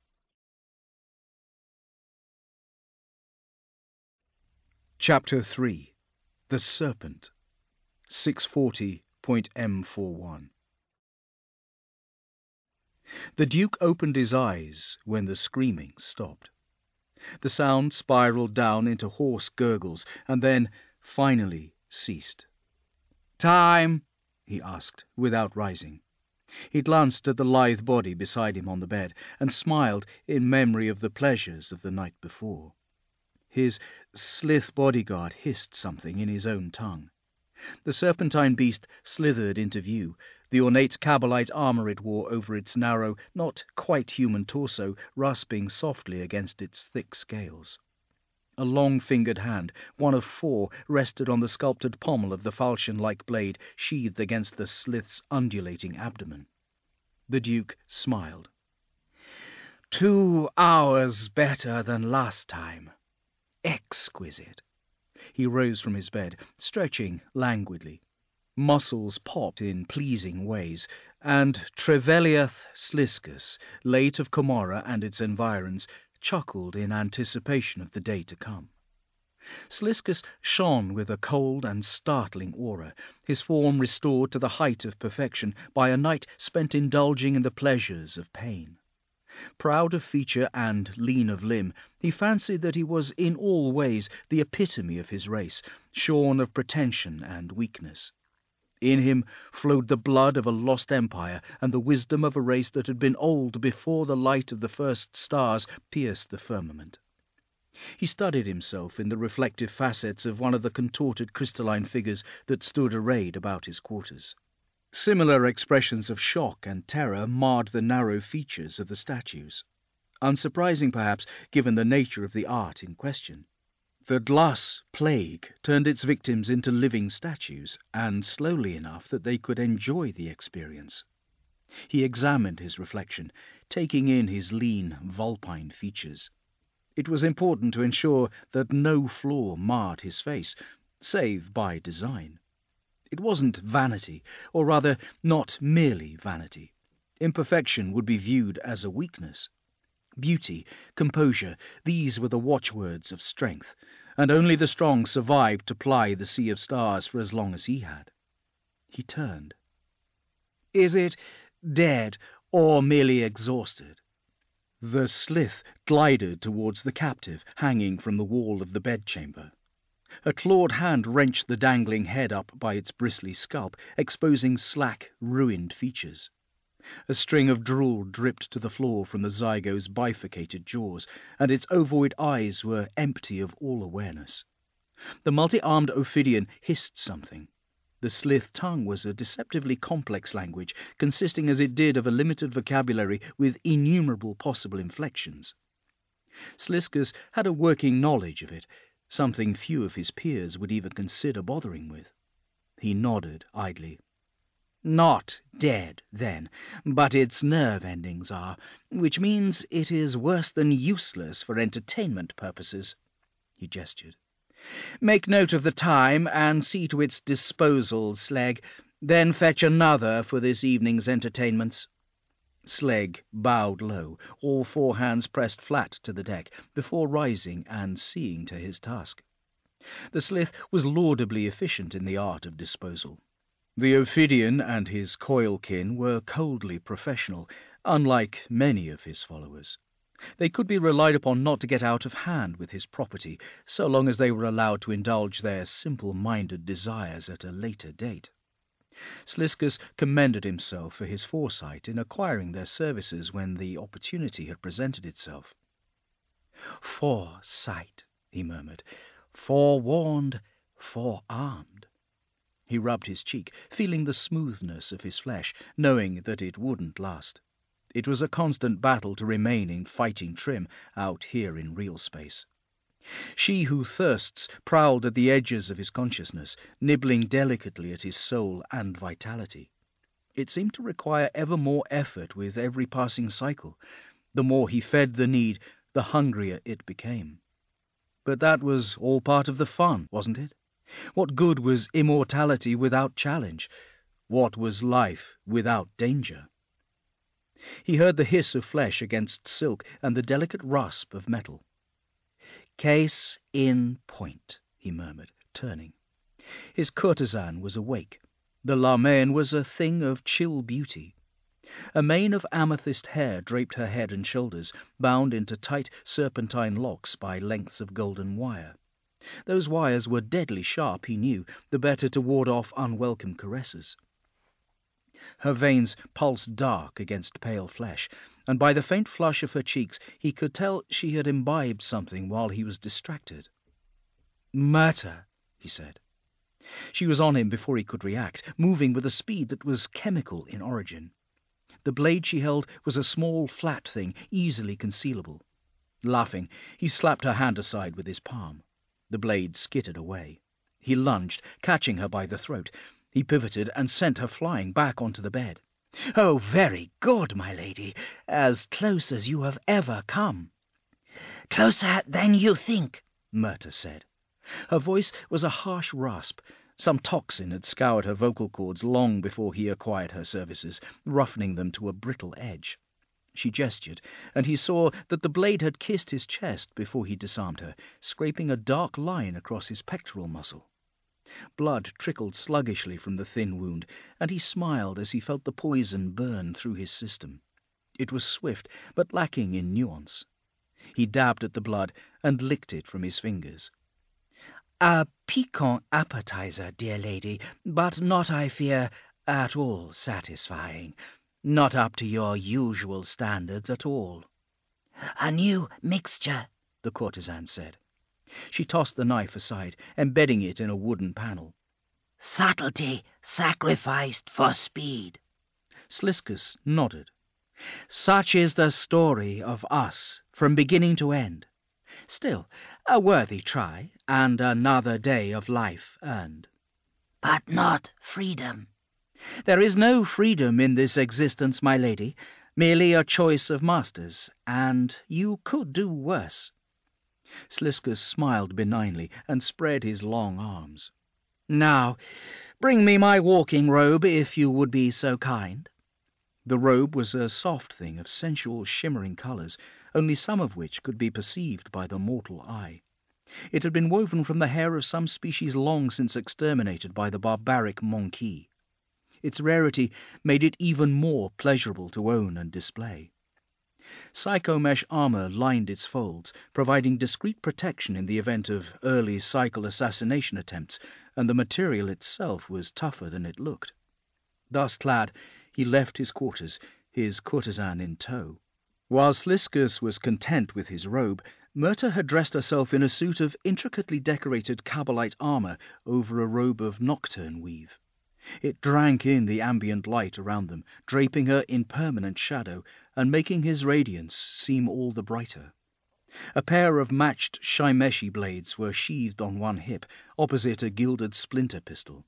Chapter three. The Serpent. six forty point M forty-one. The Duke opened his eyes when the screaming stopped. The sound spiraled down into hoarse gurgles, and then, finally, ceased. "Time?" he asked, without rising. He glanced at the lithe body beside him on the bed, and smiled in memory of the pleasures of the night before. His slith bodyguard hissed something in his own tongue. The serpentine beast slithered into view, the ornate Cabalite armour it wore over its narrow, not quite human torso, rasping softly against its thick scales. A long-fingered hand, one of four, rested on the sculptured pommel of the falchion-like blade sheathed against the slith's undulating abdomen. The Duke smiled. "Two hours better than last time. Exquisite." He rose from his bed, stretching languidly. Muscles popped in pleasing ways, and Treveliath Sliscus, late of Comorra and its environs, chuckled in anticipation of the day to come. Sliscus shone with a cold and startling aura, his form restored to the height of perfection by a night spent indulging in the pleasures of pain. Proud of feature and lean of limb, he fancied that he was in all ways the epitome of his race, shorn of pretension and weakness. In him flowed the blood of a lost empire and the wisdom of a race that had been old before the light of the first stars pierced the firmament. He studied himself in the reflective facets of one of the contorted crystalline figures that stood arrayed about his quarters. Similar expressions of shock and terror marred the narrow features of the statues. Unsurprising, perhaps, given the nature of the art in question. The glass plague turned its victims into living statues, and slowly enough that they could enjoy the experience. He examined his reflection, taking in his lean, vulpine features. It was important to ensure that no flaw marred his face, save by design. It wasn't vanity, or rather not merely vanity. Imperfection would be viewed as a weakness. Beauty, composure, these were the watchwords of strength, and only the strong survived to ply the sea of stars for as long as he had. He turned. "Is it dead, or merely exhausted?" The slith glided towards the captive, hanging from the wall of the bedchamber. A clawed hand wrenched the dangling head up by its bristly scalp, exposing slack, ruined features. A string of drool dripped to the floor from the zygo's bifurcated jaws, and its ovoid eyes were empty of all awareness. The multi-armed Ophidian hissed something. The slith tongue was a deceptively complex language, consisting as it did of a limited vocabulary with innumerable possible inflections. Sliscus had a working knowledge of it, something few of his peers would even consider bothering with. He nodded idly. "Not dead, then, but its nerve endings are, which means it is worse than useless for entertainment purposes." He gestured. "Make note of the time, and see to its disposal, Sleg. Then fetch another for this evening's entertainments." Sleg bowed low, all four hands pressed flat to the deck, before rising and seeing to his task. The slith was laudably efficient in the art of disposal. The Ophidian and his coilkin were coldly professional, unlike many of his followers. They could be relied upon not to get out of hand with his property, so long as they were allowed to indulge their simple-minded desires at a later date. Sliscus commended himself for his foresight in acquiring their services when the opportunity had presented itself. "Foresight," he murmured. "Forewarned, forearmed." He rubbed his cheek, feeling the smoothness of his flesh, knowing that it wouldn't last. It was a constant battle to remain in fighting trim out here in real space. She who thirsts prowled at the edges of his consciousness, nibbling delicately at his soul and vitality. It seemed to require ever more effort with every passing cycle. The more he fed the need, the hungrier it became. But that was all part of the fun, wasn't it? What good was immortality without challenge? What was life without danger? He heard the hiss of flesh against silk and the delicate rasp of metal. "Case in point," he murmured, turning. His courtesan was awake. The Larmain was a thing of chill beauty. A mane of amethyst hair draped her head and shoulders, bound into tight serpentine locks by lengths of golden wire. Those wires were deadly sharp, he knew, the better to ward off unwelcome caresses. Her veins pulsed dark against pale flesh, and by the faint flush of her cheeks he could tell she had imbibed something while he was distracted. "Murder," he said. She was on him before he could react, moving with a speed that was chemical in origin. The blade she held was a small, flat thing, easily concealable. Laughing, he slapped her hand aside with his palm. The blade skittered away. He lunged, catching her by the throat. He pivoted and sent her flying back onto the bed. "Oh, very good, my lady. As close as you have ever come." "Closer than you think," Myrta said. Her voice was a harsh rasp. Some toxin had scoured her vocal cords long before he acquired her services, roughening them to a brittle edge. She gestured, and he saw that the blade had kissed his chest before he disarmed her, scraping a dark line across his pectoral muscle. Blood trickled sluggishly from the thin wound, and he smiled as he felt the poison burn through his system. It was swift, but lacking in nuance. He dabbed at the blood and licked it from his fingers. "A piquant appetizer, dear lady, but not, I fear, at all satisfying. Not up to your usual standards at all." "A new mixture," the courtesan said. She tossed the knife aside, embedding it in a wooden panel. "Subtlety sacrificed for speed." Sliskus nodded. "Such is the story of us, from beginning to end. Still, a worthy try, and another day of life earned." "But not freedom." "There is no freedom in this existence, my lady, merely a choice of masters, and you could do worse." Sliskus smiled benignly and spread his long arms. "Now, bring me my walking robe, if you would be so kind." The robe was a soft thing of sensual shimmering colours, only some of which could be perceived by the mortal eye. It had been woven from the hair of some species long since exterminated by the barbaric Monkey. Its rarity made it even more pleasurable to own and display. Psychomesh armor lined its folds, providing discreet protection in the event of early cycle assassination attempts, and the material itself was tougher than it looked. Thus clad, he left his quarters, his courtesan in tow. While Sliskus was content with his robe, Myrta had dressed herself in a suit of intricately decorated Kabbalite armor over a robe of nocturne weave. It drank in the ambient light around them, draping her in permanent shadow, and making his radiance seem all the brighter. A pair of matched Shimeshi blades were sheathed on one hip, opposite a gilded splinter pistol.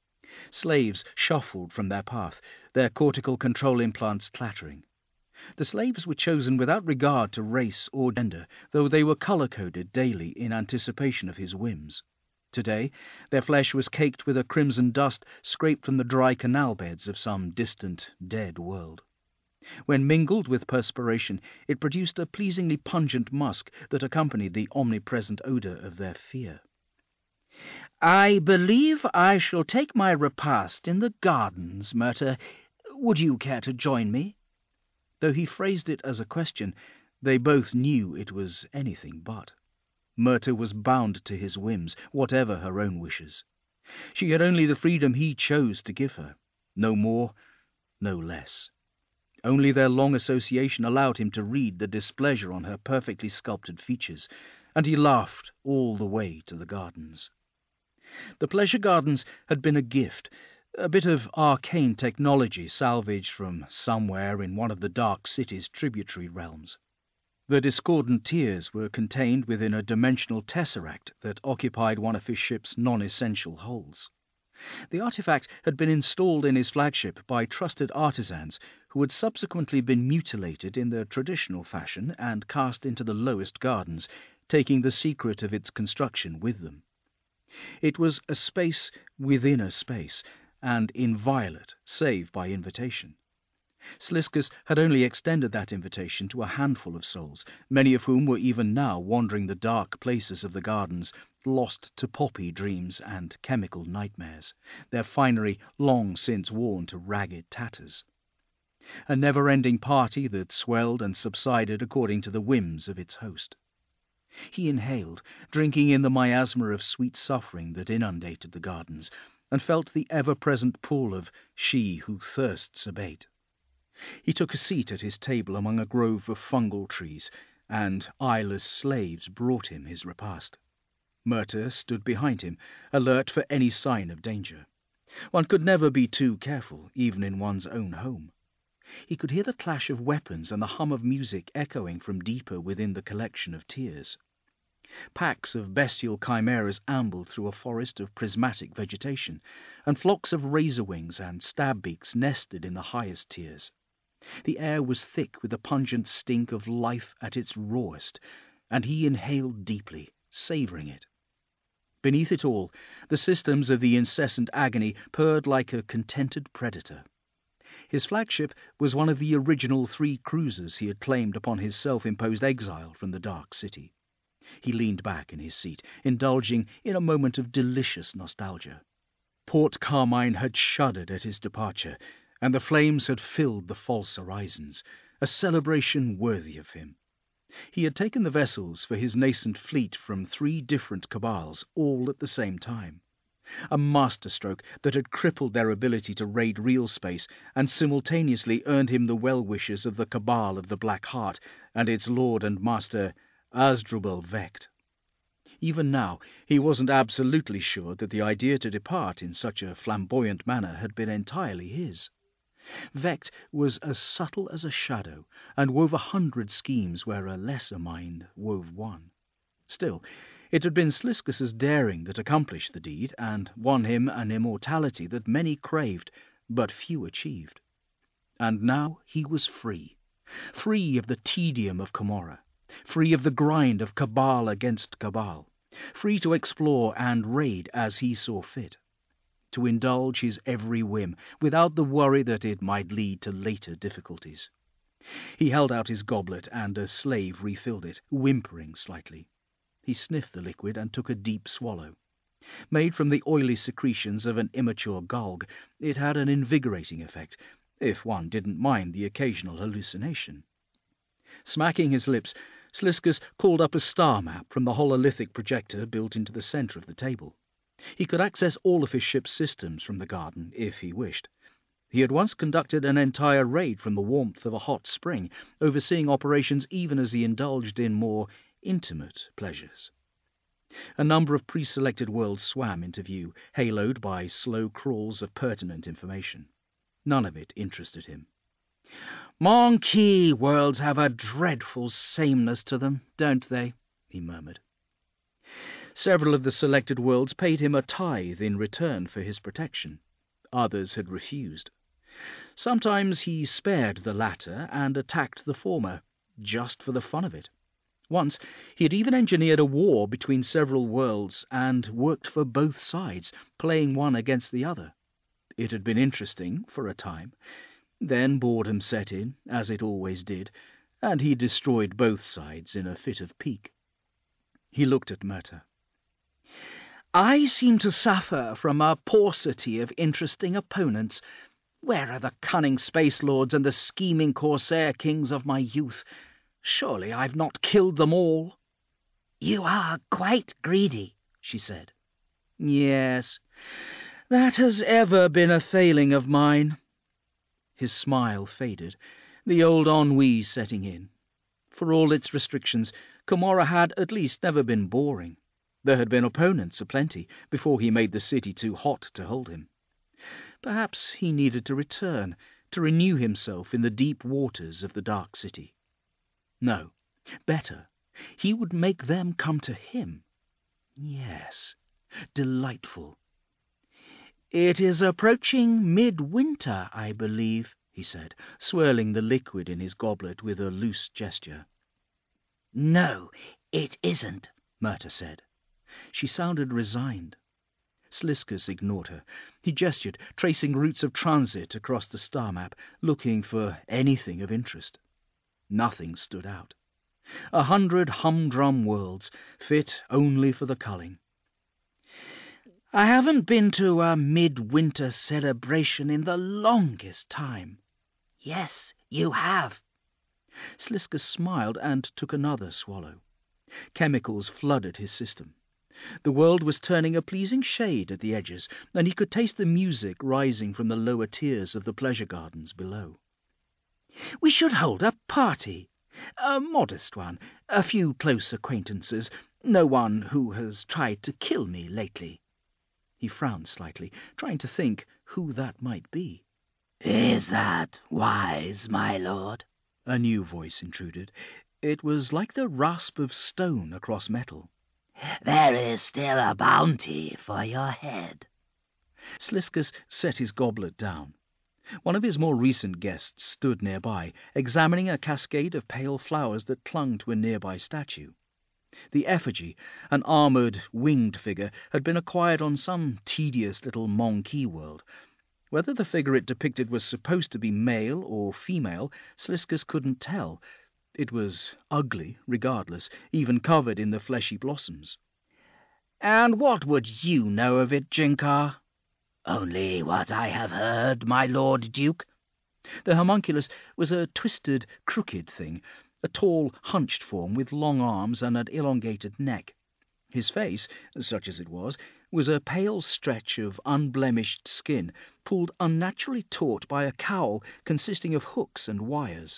Slaves shuffled from their path, their cortical control implants clattering. The slaves were chosen without regard to race or gender, though they were colour-coded daily in anticipation of his whims. Today, their flesh was caked with a crimson dust scraped from the dry canal beds of some distant, dead world. When mingled with perspiration, it produced a pleasingly pungent musk that accompanied the omnipresent odour of their fear. "I believe I shall take my repast in the gardens, Myrta. Would you care to join me?" Though he phrased it as a question, they both knew it was anything but. Myrta was bound to his whims, whatever her own wishes. She had only the freedom he chose to give her, no more, no less. Only their long association allowed him to read the displeasure on her perfectly sculpted features, and he laughed all the way to the gardens. The pleasure gardens had been a gift, a bit of arcane technology salvaged from somewhere in one of the Dark City's tributary realms. The discordant tiers were contained within a dimensional tesseract that occupied one of his ship's non-essential hulls. The artifact had been installed in his flagship by trusted artisans who had subsequently been mutilated in the traditional fashion and cast into the lowest gardens, taking the secret of its construction with them. It was a space within a space, and inviolate save by invitation. Sliskus had only extended that invitation to a handful of souls, many of whom were even now wandering the dark places of the gardens, lost to poppy dreams and chemical nightmares, their finery long since worn to ragged tatters. A never-ending party that swelled and subsided according to the whims of its host. He inhaled, drinking in the miasma of sweet suffering that inundated the gardens, and felt the ever-present pull of she who thirsts abate. He took a seat at his table among a grove of fungal trees, and eyeless slaves brought him his repast. Myrta stood behind him, alert for any sign of danger. One could never be too careful, even in one's own home. He could hear the clash of weapons and the hum of music echoing from deeper within the collection of tiers. Packs of bestial chimeras ambled through a forest of prismatic vegetation, and flocks of razor-wings and stab-beaks nested in the highest tiers. The air was thick with the pungent stink of life at its rawest, and he inhaled deeply, savouring it. Beneath it all, the systems of the incessant agony purred like a contented predator. His flagship was one of the original three cruisers he had claimed upon his self-imposed exile from the Dark City. He leaned back in his seat, indulging in a moment of delicious nostalgia. Port Carmine had shuddered at his departure, and the flames had filled the false horizons, a celebration worthy of him. He had taken the vessels for his nascent fleet from three different cabals, all at the same time. A masterstroke that had crippled their ability to raid real space and simultaneously earned him the well-wishes of the Cabal of the Black Heart and its lord and master, Asdrubal Vecht. Even now, he wasn't absolutely sure that the idea to depart in such a flamboyant manner had been entirely his. Vecht was as subtle as a shadow, and wove a hundred schemes where a lesser mind wove one. Still, it had been Sliskus's daring that accomplished the deed, and won him an immortality that many craved, but few achieved. And now he was free, free of the tedium of Cumorah, free of the grind of cabal against cabal, free to explore and raid as he saw fit, to indulge his every whim without the worry that it might lead to later difficulties. He held out his goblet, and a slave refilled it, whimpering slightly. He sniffed the liquid and took a deep swallow. Made from the oily secretions of an immature gulg, it had an invigorating effect, if one didn't mind the occasional hallucination. Smacking his lips, Sliskus called up a star map from the hololithic projector built into the centre of the table. He could access all of his ship's systems from the garden, if he wished. He had once conducted an entire raid from the warmth of a hot spring, overseeing operations even as he indulged in more intimate pleasures. A number of pre-selected worlds swam into view, haloed by slow crawls of pertinent information. None of it interested him. "Marquee worlds have a dreadful sameness to them, don't they?" he murmured. Several of the selected worlds paid him a tithe in return for his protection. Others had refused. Sometimes he spared the latter and attacked the former, just for the fun of it. Once he had even engineered a war between several worlds and worked for both sides, playing one against the other. It had been interesting for a time. Then boredom set in, as it always did, and he destroyed both sides in a fit of pique. He looked at Murta. "I seem to suffer from a paucity of interesting opponents. Where are the cunning space lords and the scheming corsair kings of my youth? Surely I've not killed them all." "You are quite greedy," she said. "Yes, that has ever been a failing of mine." His smile faded, the old ennui setting in. For all its restrictions, Cumorah had at least never been boring. There had been opponents aplenty before he made the city too hot to hold him. Perhaps he needed to return, to renew himself in the deep waters of the Dark City. No, better, he would make them come to him. Yes, delightful. "It is approaching midwinter, I believe," he said, swirling the liquid in his goblet with a loose gesture. "No, it isn't," Murta said. She sounded resigned. Sliskus ignored her. He gestured, tracing routes of transit across the star map, looking for anything of interest. Nothing stood out. A hundred humdrum worlds, fit only for the culling. "I haven't been to a midwinter celebration in the longest time." "Yes, you have." Sliskus smiled and took another swallow. Chemicals flooded his system. The world was turning a pleasing shade at the edges, and he could taste the music rising from the lower tiers of the pleasure gardens below. "We should hold a party. A modest one. A few close acquaintances. No one who has tried to kill me lately." He frowned slightly, trying to think who that might be. "Is that wise, my lord?" A new voice intruded. It was like the rasp of stone across metal. "There is still a bounty for your head." Sliskus set his goblet down. One of his more recent guests stood nearby, examining a cascade of pale flowers that clung to a nearby statue. The effigy, an armoured, winged figure, had been acquired on some tedious little Monkey world. Whether the figure it depicted was supposed to be male or female, Sliskus couldn't tell. It was ugly, regardless, even covered in the fleshy blossoms. "And what would you know of it, Jinkar?" "Only what I have heard, my lord Duke." The homunculus was a twisted, crooked thing, a tall, hunched form with long arms and an elongated neck. His face, such as it was, was a pale stretch of unblemished skin, pulled unnaturally taut by a cowl consisting of hooks and wires.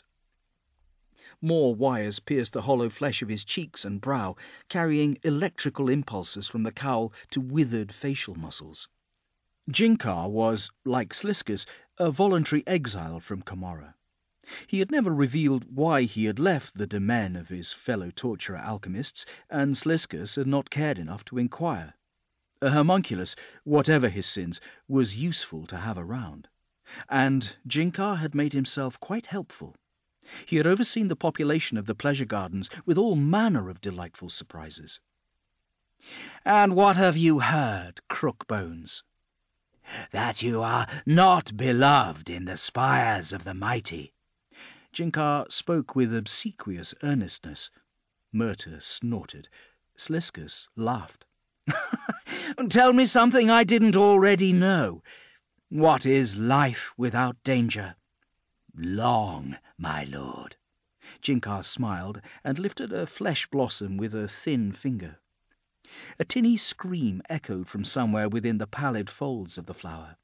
More wires pierced the hollow flesh of his cheeks and brow, carrying electrical impulses from the cowl to withered facial muscles. Jinkar was, like Sliskus, a voluntary exile from Camorra. He had never revealed why he had left the domain of his fellow torturer alchemists, and Sliskus had not cared enough to inquire. A homunculus, whatever his sins, was useful to have around, and Jinkar had made himself quite helpful. He had overseen the population of the pleasure gardens with all manner of delightful surprises. "And what have you heard, Crookbones?" "That you are not beloved in the spires of the mighty." Jinkar spoke with obsequious earnestness. Murta snorted. Sliskus laughed. "Tell me something I didn't already know. What is life without danger?" "Long, my lord." Jinkar smiled and lifted a flesh blossom with a thin finger. A tinny scream echoed from somewhere within the pallid folds of the flower.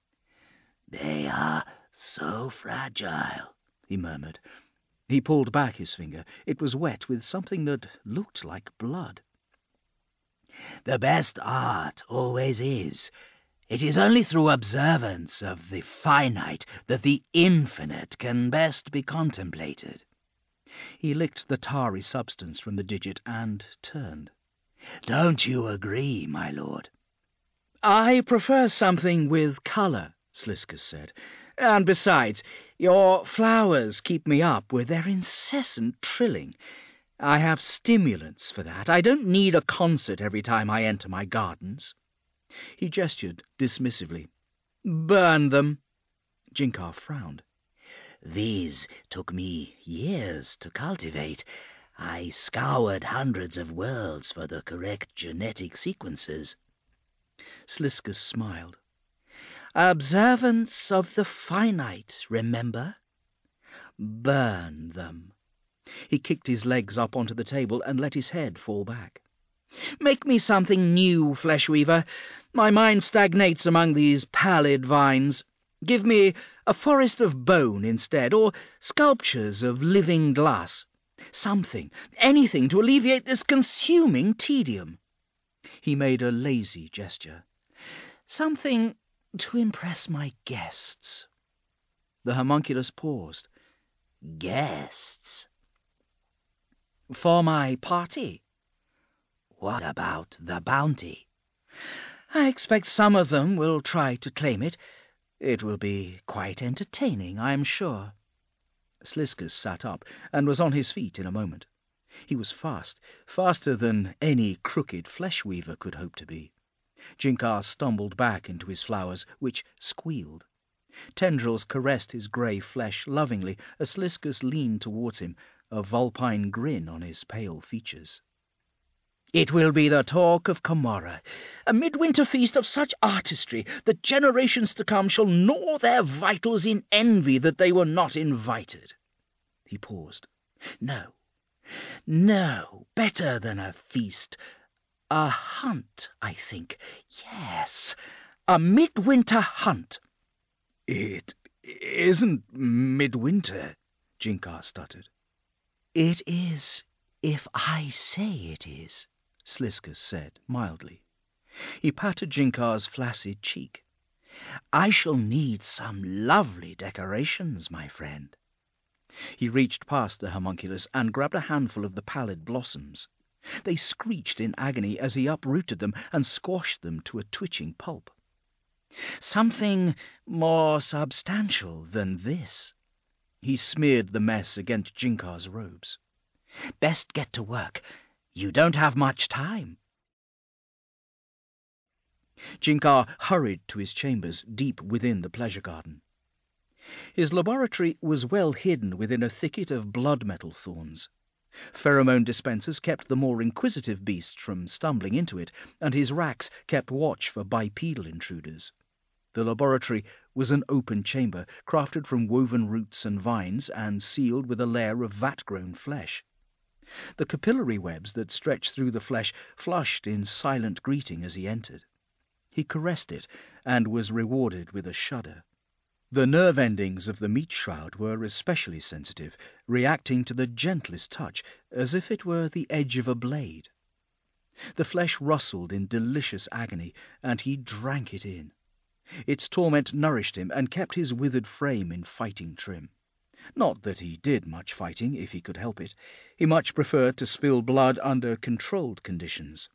"They are so fragile," he murmured. He pulled back his finger. It was wet with something that looked like blood. "The best art always is. It is only through observance of the finite that the infinite can best be contemplated." He licked the tarry substance from the digit and turned. "Don't you agree, my lord?" "I prefer something with colour," Sliskus said. "And besides, your flowers keep me up with their incessant trilling. I have stimulants for that. I don't need a concert every time I enter my gardens." He gestured dismissively. "Burn them." Jinkar frowned. "These took me years to cultivate. I scoured hundreds of worlds for the correct genetic sequences." Sliskus smiled. "Observance of the finite, remember? Burn them." He kicked his legs up onto the table and let his head fall back. "Make me something new, Fleshweaver. My mind stagnates among these pallid vines. Give me a forest of bone instead, or sculptures of living glass. Something, anything to alleviate this consuming tedium." He made a lazy gesture. "Something to impress my guests." The homunculus paused. "Guests?" "For my party." "What about the bounty?" "I expect some of them will try to claim it. It will be quite entertaining, I am sure." Sliskus sat up and was on his feet in a moment. He was fast, faster than any crooked flesh-weaver could hope to be. Jinkar stumbled back into his flowers, which squealed. Tendrils caressed his grey flesh lovingly as Sliskus leaned towards him, a vulpine grin on his pale features. "It will be the talk of Camorra, a midwinter feast of such artistry that generations to come shall gnaw their vitals in envy that they were not invited." He paused. "No, no, better than a feast. A hunt, I think. Yes, a midwinter hunt." "It isn't midwinter," Jinkar stuttered. "It is, if I say it is," Sliskus said mildly. He patted Jinkar's flaccid cheek. "I shall need some lovely decorations, my friend." He reached past the homunculus and grabbed a handful of the pallid blossoms. They screeched in agony as he uprooted them and squashed them to a twitching pulp. "Something more substantial than this." He smeared the mess against Jinkar's robes. "Best get to work. You don't have much time. Jinkar hurried to his chambers deep within the pleasure garden. His laboratory was well hidden within a thicket of blood metal thorns. Pheromone dispensers kept the more inquisitive beasts from stumbling into it, and his racks kept watch for bipedal intruders. The laboratory was an open chamber, crafted from woven roots and vines, and sealed with a layer of vat-grown flesh. The capillary webs that stretched through the flesh flushed in silent greeting as he entered. He caressed it, and was rewarded with a shudder. The nerve endings of the meat shroud were especially sensitive, reacting to the gentlest touch, as if it were the edge of a blade. The flesh rustled in delicious agony, and he drank it in. Its torment nourished him, and kept his withered frame in fighting trim. Not that he did much fighting, if he could help it. He much preferred to spill blood under controlled conditions.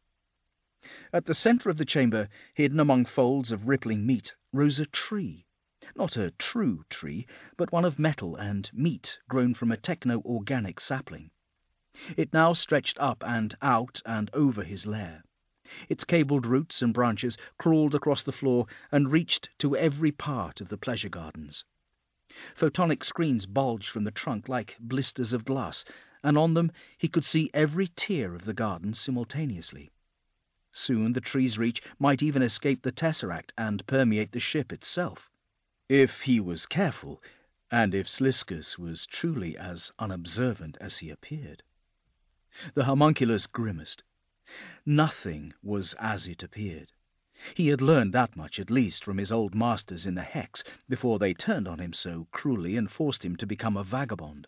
At the centre of the chamber, hidden among folds of rippling meat, rose a tree. Not a true tree, but one of metal and meat grown from a techno-organic sapling. It now stretched up and out and over his lair. Its cabled roots and branches crawled across the floor and reached to every part of the pleasure gardens. Photonic screens bulged from the trunk like blisters of glass, and on them he could see every tier of the garden simultaneously. Soon the tree's reach might even escape the tesseract and permeate the ship itself. If he was careful, and if Sliskus was truly as unobservant as he appeared. The homunculus grimaced. Nothing was as it appeared. He had learned that much at least from his old masters in the Hex, before they turned on him so cruelly and forced him to become a vagabond.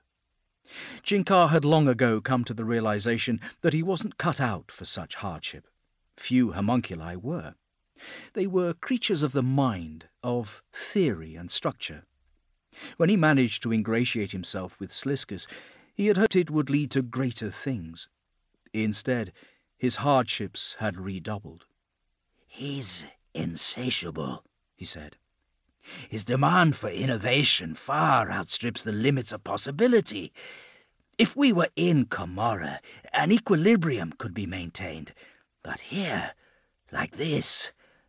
Jinkar had long ago come to the realization that he wasn't cut out for such hardship. Few homunculi were. They were creatures of the mind, of theory and structure. When he managed to ingratiate himself with Sliskus, he had hoped it would lead to greater things. Instead, his hardships had redoubled. "He's insatiable," he said. "His demand for innovation far outstrips the limits of possibility. If we were in Cumorah, an equilibrium could be maintained. But here, like this,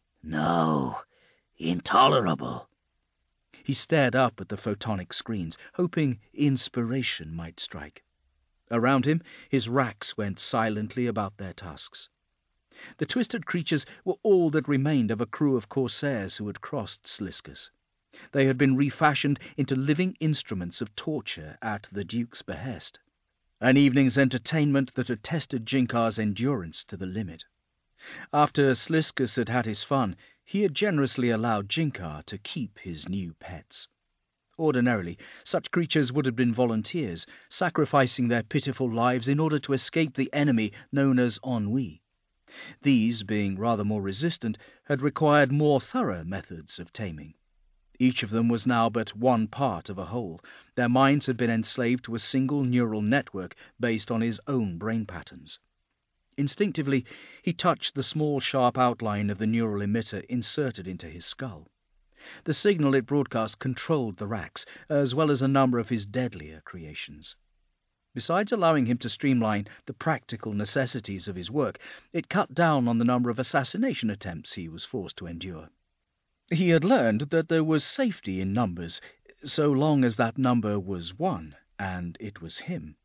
no, intolerable." He stared up at the photonic screens, hoping inspiration might strike. Around him, his racks went silently about their tasks. The twisted creatures were all that remained of a crew of corsairs who had crossed Sliskus. They had been refashioned into living instruments of torture at the Duke's behest. An evening's entertainment that had tested Jinkar's endurance to the limit. After Sliskus had had his fun, he had generously allowed Jinkar to keep his new pets. Ordinarily, such creatures would have been volunteers, sacrificing their pitiful lives in order to escape the enemy known as ennui. These, being rather more resistant, had required more thorough methods of taming. Each of them was now but one part of a whole. Their minds had been enslaved to a single neural network based on his own brain patterns. Instinctively, he touched the small sharp outline of the neural emitter inserted into his skull. The signal it broadcast controlled the racks, as well as a number of his deadlier creations. Besides allowing him to streamline the practical necessities of his work, it cut down on the number of assassination attempts he was forced to endure. He had learned that there was safety in numbers, so long as that number was one, and it was him.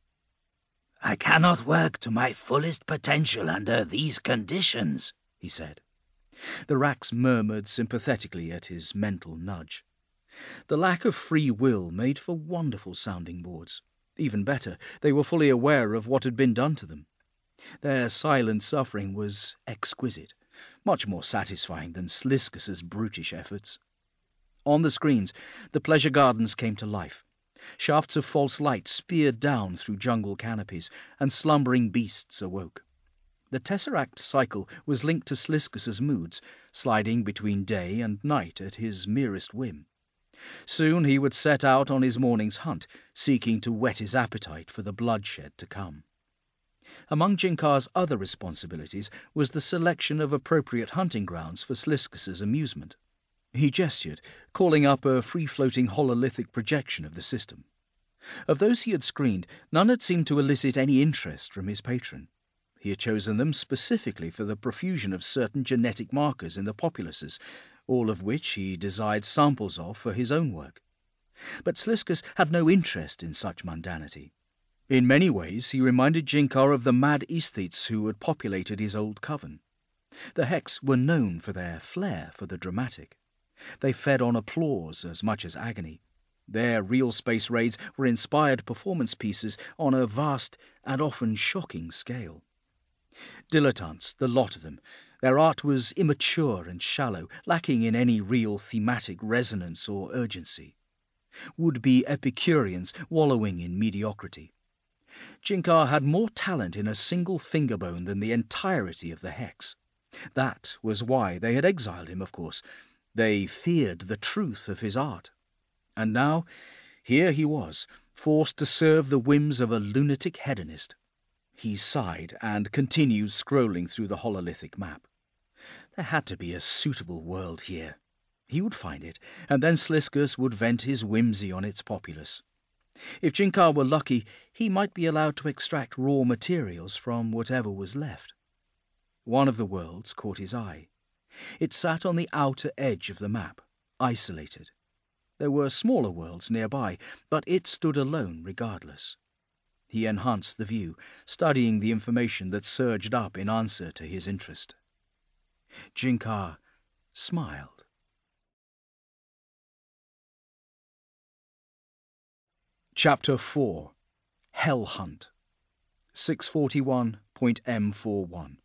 "I cannot work to my fullest potential under these conditions," he said. The racks murmured sympathetically at his mental nudge. The lack of free will made for wonderful sounding boards. Even better, they were fully aware of what had been done to them. Their silent suffering was exquisite, much more satisfying than Sliskus's brutish efforts. On the screens, the pleasure gardens came to life. Shafts of false light speared down through jungle canopies, and slumbering beasts awoke. The tesseract cycle was linked to Sliskus's moods, sliding between day and night at his merest whim. Soon he would set out on his morning's hunt, seeking to whet his appetite for the bloodshed to come. Among Jinkar's other responsibilities was the selection of appropriate hunting grounds for Sliskus's amusement. He gestured, calling up a free-floating hololithic projection of the system. Of those he had screened, none had seemed to elicit any interest from his patron. He had chosen them specifically for the profusion of certain genetic markers in the populaces, all of which he desired samples of for his own work. But Sliskus had no interest in such mundanity. In many ways he reminded Jinkar of the mad aesthetes who had populated his old coven. The Hex were known for their flair for the dramatic. They fed on applause as much as agony. Their real space raids were inspired performance pieces on a vast and often shocking scale. Dilettantes, the lot of them. Their art was immature and shallow, lacking in any real thematic resonance or urgency. Would-be Epicureans wallowing in mediocrity. Jinkar had more talent in a single finger-bone than the entirety of the Hex. That was why they had exiled him, of course. They feared the truth of his art. And now, here he was, forced to serve the whims of a lunatic hedonist. He sighed and continued scrolling through the hololithic map. There had to be a suitable world here. He would find it, and then Sliskus would vent his whimsy on its populace. If Jinkar were lucky, he might be allowed to extract raw materials from whatever was left. One of the worlds caught his eye. It sat on the outer edge of the map, isolated. There were smaller worlds nearby, but it stood alone regardless. He enhanced the view, studying the information that surged up in answer to his interest. Jinkar smiled. Chapter four. Hell Hunt. six forty-one point M forty-one.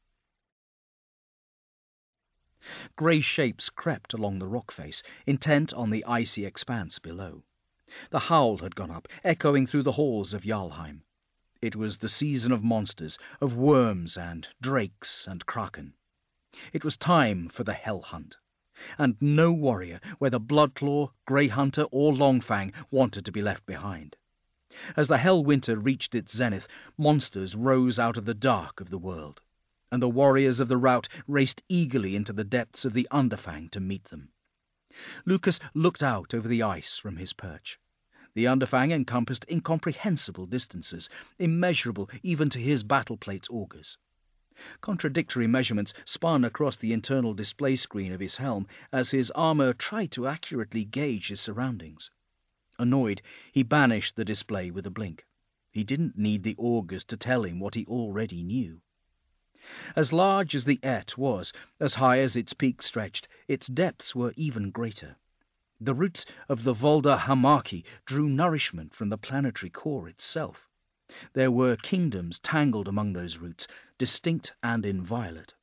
Grey shapes crept along the rock face, intent on the icy expanse below. The howl had gone up, echoing through the halls of Jarlheim. It was the season of monsters, of worms and drakes and kraken. It was time for the Hell Hunt, and no warrior, whether Bloodclaw, Grey Hunter, or Longfang, wanted to be left behind. As the Hell Winter reached its zenith, monsters rose out of the dark of the world, and the warriors of the rout raced eagerly into the depths of the Underfang to meet them. Lucas looked out over the ice from his perch. The Underfang encompassed incomprehensible distances, immeasurable even to his battle-plate's augers. Contradictory measurements spun across the internal display screen of his helm as his armour tried to accurately gauge his surroundings. Annoyed, he banished the display with a blink. He didn't need the augers to tell him what he already knew. As large as the Et was, as high as its peak stretched, its depths were even greater. The roots of the Volda Hamaki drew nourishment from the planetary core itself. There were kingdoms tangled among those roots, distinct and inviolate.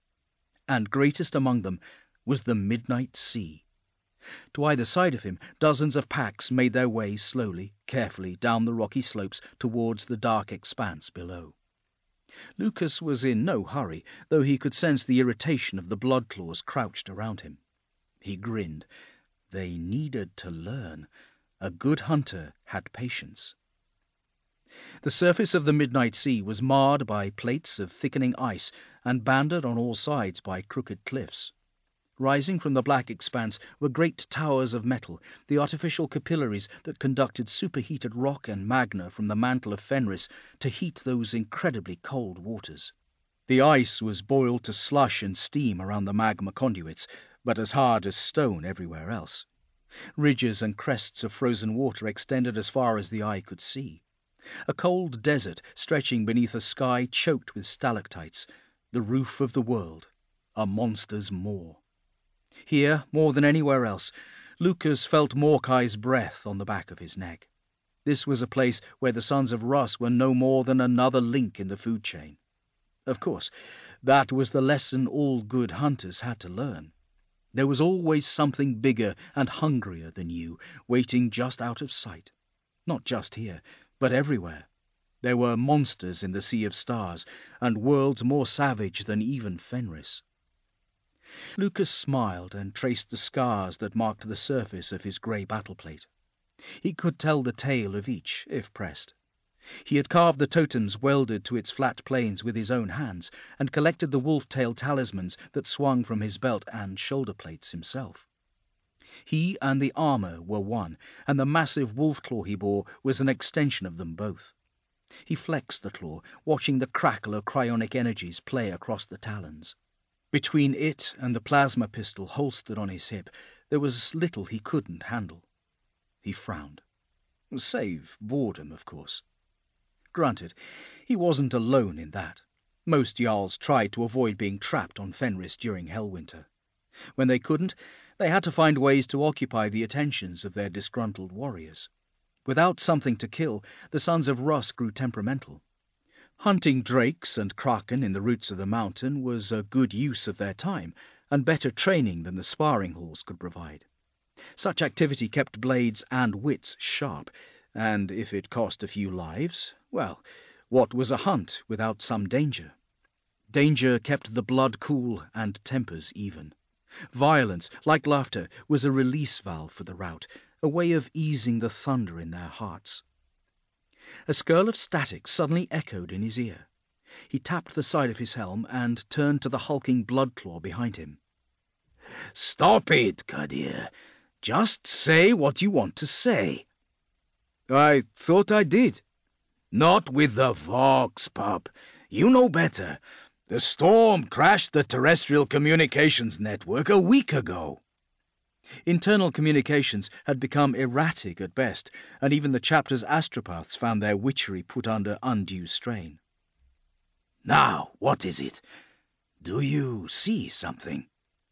And greatest among them was the Midnight Sea. To either side of him, dozens of packs made their way slowly, carefully, down the rocky slopes towards the dark expanse below. Lucas was in no hurry, though he could sense the irritation of the Bloodclaws crouched around him. He grinned. They needed to learn. A good hunter had patience. The surface of the Midnight Sea was marred by plates of thickening ice and banded on all sides by crooked cliffs. Rising from the black expanse were great towers of metal, the artificial capillaries that conducted superheated rock and magma from the mantle of Fenris to heat those incredibly cold waters. The ice was boiled to slush and steam around the magma conduits, but as hard as stone everywhere else. Ridges and crests of frozen water extended as far as the eye could see. A cold desert stretching beneath a sky choked with stalactites, the roof of the world, a monster's maw. Here, more than anywhere else, Lucas felt Morkai's breath on the back of his neck. This was a place where the sons of Rus were no more than another link in the food chain. Of course, that was the lesson all good hunters had to learn. There was always something bigger and hungrier than you, waiting just out of sight. Not just here, but everywhere. There were monsters in the Sea of Stars, and worlds more savage than even Fenris. Lucas smiled and traced the scars that marked the surface of his grey battleplate. He could tell the tale of each, if pressed. He had carved the totems welded to its flat planes with his own hands, and collected the wolf-tail talismans that swung from his belt and shoulder-plates himself. He and the armour were one, and the massive wolf-claw he bore was an extension of them both. He flexed the claw, watching the crackle of cryonic energies play across the talons. Between it and the plasma pistol holstered on his hip, there was little he couldn't handle. He frowned. Save boredom, of course. Granted, he wasn't alone in that. Most Jarls tried to avoid being trapped on Fenris during Hellwinter. When they couldn't, they had to find ways to occupy the attentions of their disgruntled warriors. Without something to kill, the Sons of Rus grew temperamental. Hunting drakes and kraken in the roots of the mountain was a good use of their time, and better training than the sparring halls could provide. Such activity kept blades and wits sharp, and if it cost a few lives, well, what was a hunt without some danger? Danger kept the blood cool and tempers even. Violence, like laughter, was a release valve for the rout, a way of easing the thunder in their hearts. A skirl of static suddenly echoed in his ear. He tapped the side of his helm and turned to the hulking Bloodclaw behind him. "Stop it, Kadir. Just say what you want to say." "I thought I did." "Not with the Vox, pup. You know better. The storm crashed the terrestrial communications network a week ago." Internal communications had become erratic at best, and even the chapter's astropaths found their witchery put under undue strain. "Now, what is it? Do you see something?"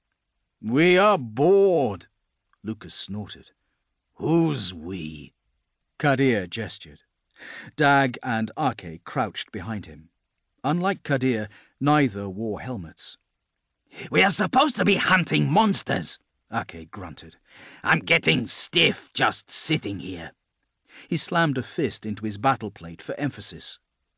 "We are bored," Lucas snorted. "Who's we?" Kadir gestured. Dag and Arke crouched behind him. Unlike Kadir, neither wore helmets. "We are supposed to be hunting monsters," Arke grunted. "I'm getting stiff just sitting here." He slammed a fist into his battle plate for emphasis.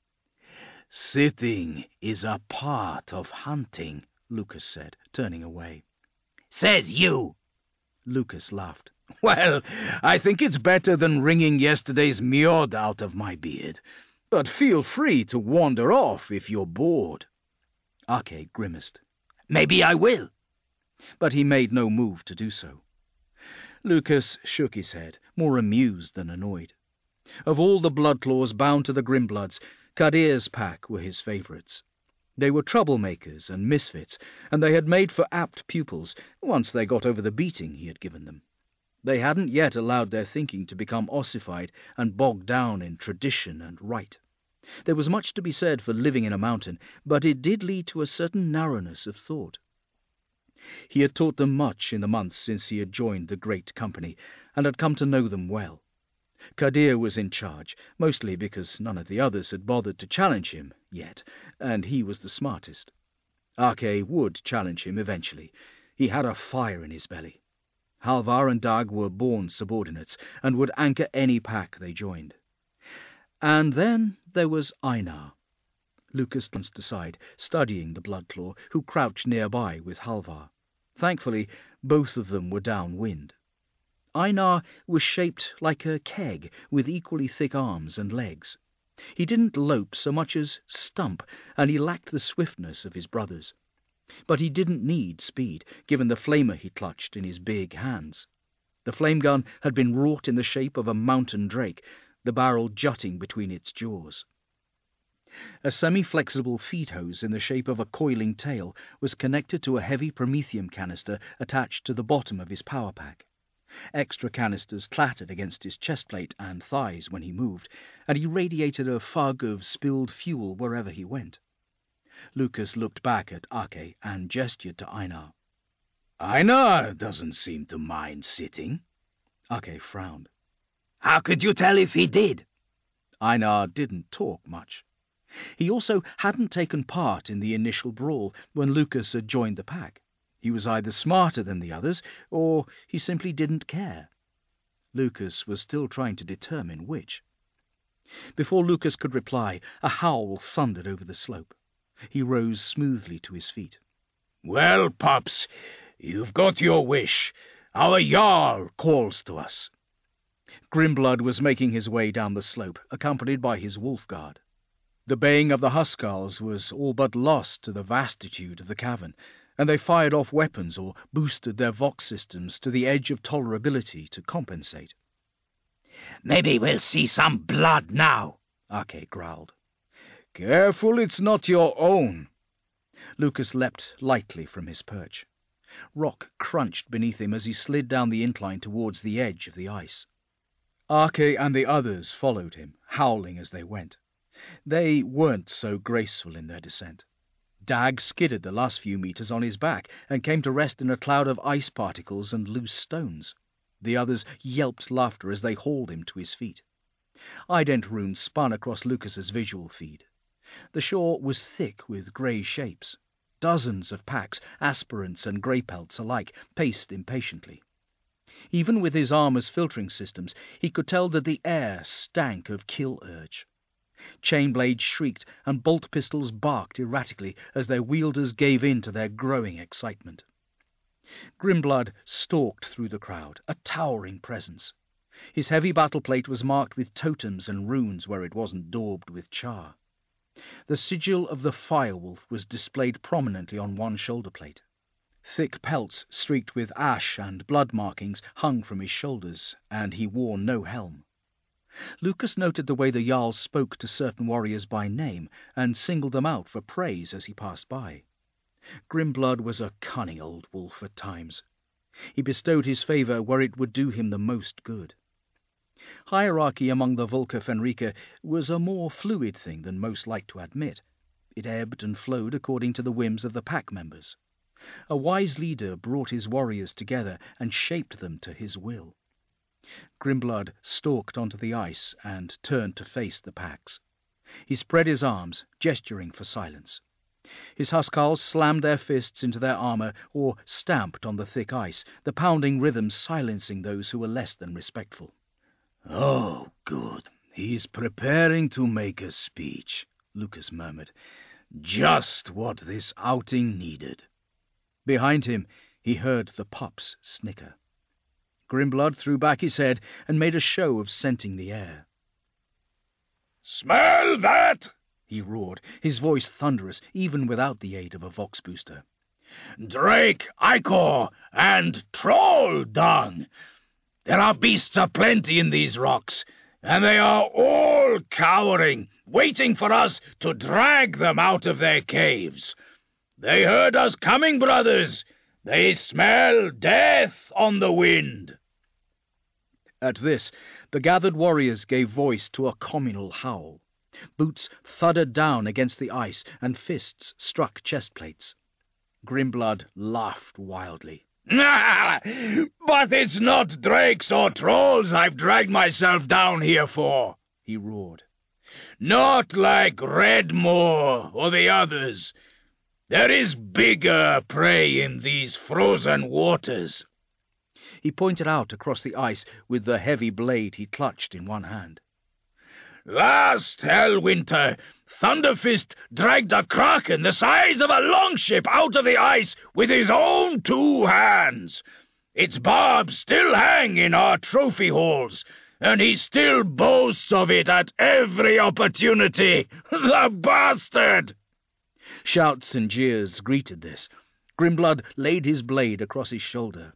"Sitting is a part of hunting," Lucas said, turning away. "Says you." Lucas laughed. "Well, I think it's better than wringing yesterday's Mjord out of my beard. But feel free to wander off if you're bored." Arke grimaced. "Maybe I will." But he made no move to do so. Lucas shook his head, more amused than annoyed. Of all the Bloodclaws bound to the Grimbloods, Kadir's pack were his favourites. They were troublemakers and misfits, and they had made for apt pupils once they got over the beating he had given them. They hadn't yet allowed their thinking to become ossified and bogged down in tradition and rite. There was much to be said for living in a mountain, but it did lead to a certain narrowness of thought. He had taught them much in the months since he had joined the great company, and had come to know them well. Kadir was in charge, mostly because none of the others had bothered to challenge him yet, and he was the smartest. Arke would challenge him eventually. He had a fire in his belly. Halvar and Dag were born subordinates, and would anchor any pack they joined. And then there was Einar. Lucas glanced aside, studying the Bloodclaw, who crouched nearby with Halvar. Thankfully, both of them were downwind. Einar was shaped like a keg, with equally thick arms and legs. He didn't lope so much as stump, and he lacked the swiftness of his brothers. But he didn't need speed, given the flamer he clutched in his big hands. The flame gun had been wrought in the shape of a mountain drake, the barrel jutting between its jaws. A semi-flexible feed hose in the shape of a coiling tail was connected to a heavy promethium canister attached to the bottom of his power pack. Extra canisters clattered against his chestplate and thighs when he moved, and he radiated a fug of spilled fuel wherever he went. Lucas looked back at Arke and gestured to Einar. "Einar doesn't seem to mind sitting." Arke frowned. "How could you tell if he did?" Einar didn't talk much. He also hadn't taken part in the initial brawl when Lucas had joined the pack. He was either smarter than the others, or he simply didn't care. Lucas was still trying to determine which. Before Lucas could reply, a howl thundered over the slope. He rose smoothly to his feet. "Well, pups, you've got your wish. Our Jarl calls to us." Grimblood was making his way down the slope, accompanied by his wolf guard. The baying of the Huskarls was all but lost to the vastitude of the cavern, and they fired off weapons or boosted their Vox systems to the edge of tolerability to compensate. "Maybe we'll see some blood now," Ake growled. Careful it's not your own. Lucas leapt lightly from his perch. Rock crunched beneath him as he slid down the incline towards the edge of the ice. Ake and the others followed him, howling as they went. They weren't so graceful in their descent. Dag skidded the last few metres on his back and came to rest in a cloud of ice particles and loose stones. The others yelped laughter as they hauled him to his feet. Ident Rune spun across Lucas's visual feed. The shore was thick with grey shapes. Dozens of packs, aspirants and greypelts alike, paced impatiently. Even with his armour's filtering systems, he could tell that the air stank of kill urge. Chainblades shrieked and bolt pistols barked erratically as their wielders gave in to their growing excitement. Grimblood stalked through the crowd, a towering presence. His heavy battle plate was marked with totems and runes where it wasn't daubed with char. The sigil of the Firewolf was displayed prominently on one shoulder plate. Thick pelts streaked with ash and blood markings hung from his shoulders, and he wore no helm. Lucas noted the way the Jarl spoke to certain warriors by name, and singled them out for praise as he passed by. Grimblood was a cunning old wolf at times. He bestowed his favour where it would do him the most good. Hierarchy among the Volker Fenrika was a more fluid thing than most liked to admit. It ebbed and flowed according to the whims of the pack members. A wise leader brought his warriors together and shaped them to his will. Grimblood stalked onto the ice and turned to face the packs. He spread his arms, gesturing for silence. His huskarls slammed their fists into their armour or stamped on the thick ice, the pounding rhythm silencing those who were less than respectful. "Oh, good. He's preparing to make a speech," Lucas murmured. "Just what this outing needed." Behind him, he heard the pups snicker. Grimblood threw back his head and made a show of scenting the air. "Smell that!" he roared, his voice thunderous, even without the aid of a vox booster. "Drake, ichor, and troll dung! There are beasts aplenty in these rocks, and they are all cowering, waiting for us to drag them out of their caves. They heard us coming, brothers. They smell death on the wind." At this, the gathered warriors gave voice to a communal howl. Boots thudded down against the ice, and fists struck chest plates. Grimblood laughed wildly. "Ah, but it's not drakes or trolls I've dragged myself down here for," he roared. "Not like Redmore or the others. There is bigger prey in these frozen waters." He pointed out across the ice with the heavy blade he clutched in one hand. "Last Hellwinter, Thunderfist dragged a kraken the size of a longship out of the ice with his own two hands. Its barbs still hang in our trophy halls, and he still boasts of it at every opportunity. The bastard!" Shouts and jeers greeted this. Grimblood laid his blade across his shoulder.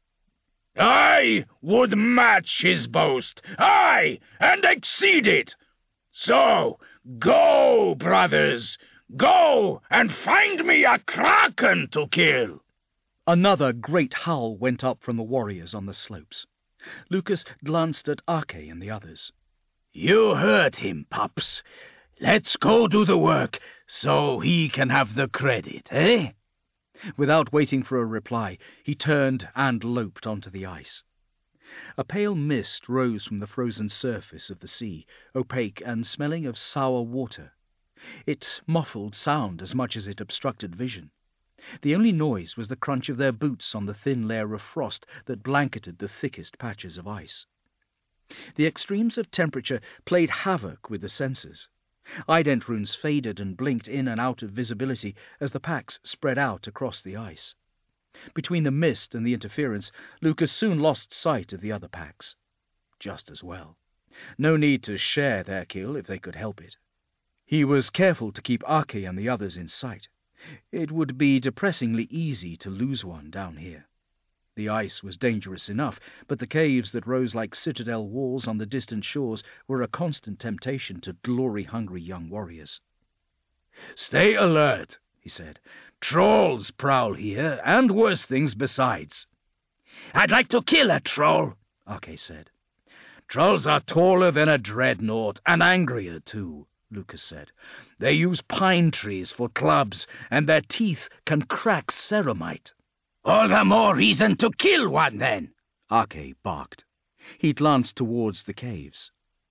"I would match his boast, aye, and exceed it. So, go, brothers, go and find me a kraken to kill." Another great howl went up from the warriors on the slopes. Lucas glanced at Ake and the others. "You heard him, pups. Let's go do the work, so he can have the credit, eh?" Without waiting for a reply, he turned and loped onto the ice. A pale mist rose from the frozen surface of the sea, opaque and smelling of sour water. It muffled sound as much as it obstructed vision. The only noise was the crunch of their boots on the thin layer of frost that blanketed the thickest patches of ice. The extremes of temperature played havoc with the senses. Ident runes faded and blinked in and out of visibility as the packs spread out across the ice. Between the mist and the interference, Lucas soon lost sight of the other packs. Just as well. No need to share their kill if they could help it. He was careful to keep Ake and the others in sight. It would be depressingly easy to lose one down here. The ice was dangerous enough, but the caves that rose like citadel walls on the distant shores were a constant temptation to glory-hungry young warriors. "Stay alert," he said. "Trolls prowl here, and worse things besides." "I'd like to kill a troll," Arke said. "Trolls are taller than a dreadnought, and angrier too," Lucas said. "They use pine trees for clubs, and their teeth can crack ceramite." "All the more reason to kill one, then," Arke barked. He glanced towards the caves.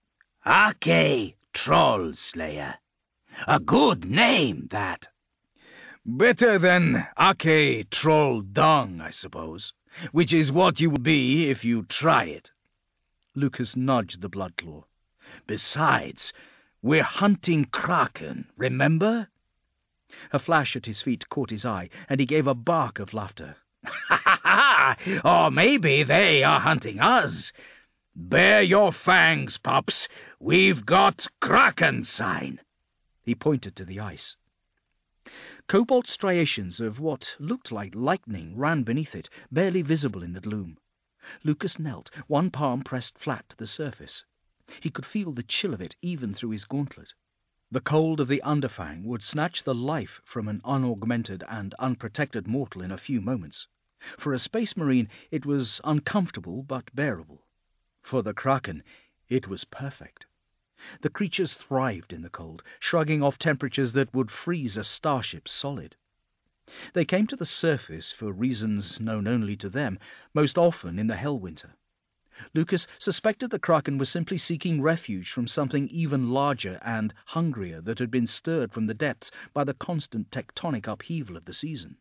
"Arke, Troll Slayer. A good name, that." "Better than Arke Troll Dung, I suppose, which is what you will be if you try it." Lucas nudged the Bloodclaw. "Besides, we're hunting kraken, remember?" A flash at his feet caught his eye, and he gave a bark of laughter. "Ha ha ha! Or maybe they are hunting us. Bare your fangs, pups. We've got kraken sign." He pointed to the ice. Cobalt striations of what looked like lightning ran beneath it, barely visible in the gloom. Lucas knelt, one palm pressed flat to the surface. He could feel the chill of it even through his gauntlet. The cold of the Underfang would snatch the life from an unaugmented and unprotected mortal in a few moments. For a space marine, it was uncomfortable but bearable. For the Kraken, it was perfect. The creatures thrived in the cold, shrugging off temperatures that would freeze a starship solid. They came to the surface for reasons known only to them, most often in the Hellwinter. Lucas suspected the Kraken was simply seeking refuge from something even larger and hungrier that had been stirred from the depths by the constant tectonic upheaval of the season.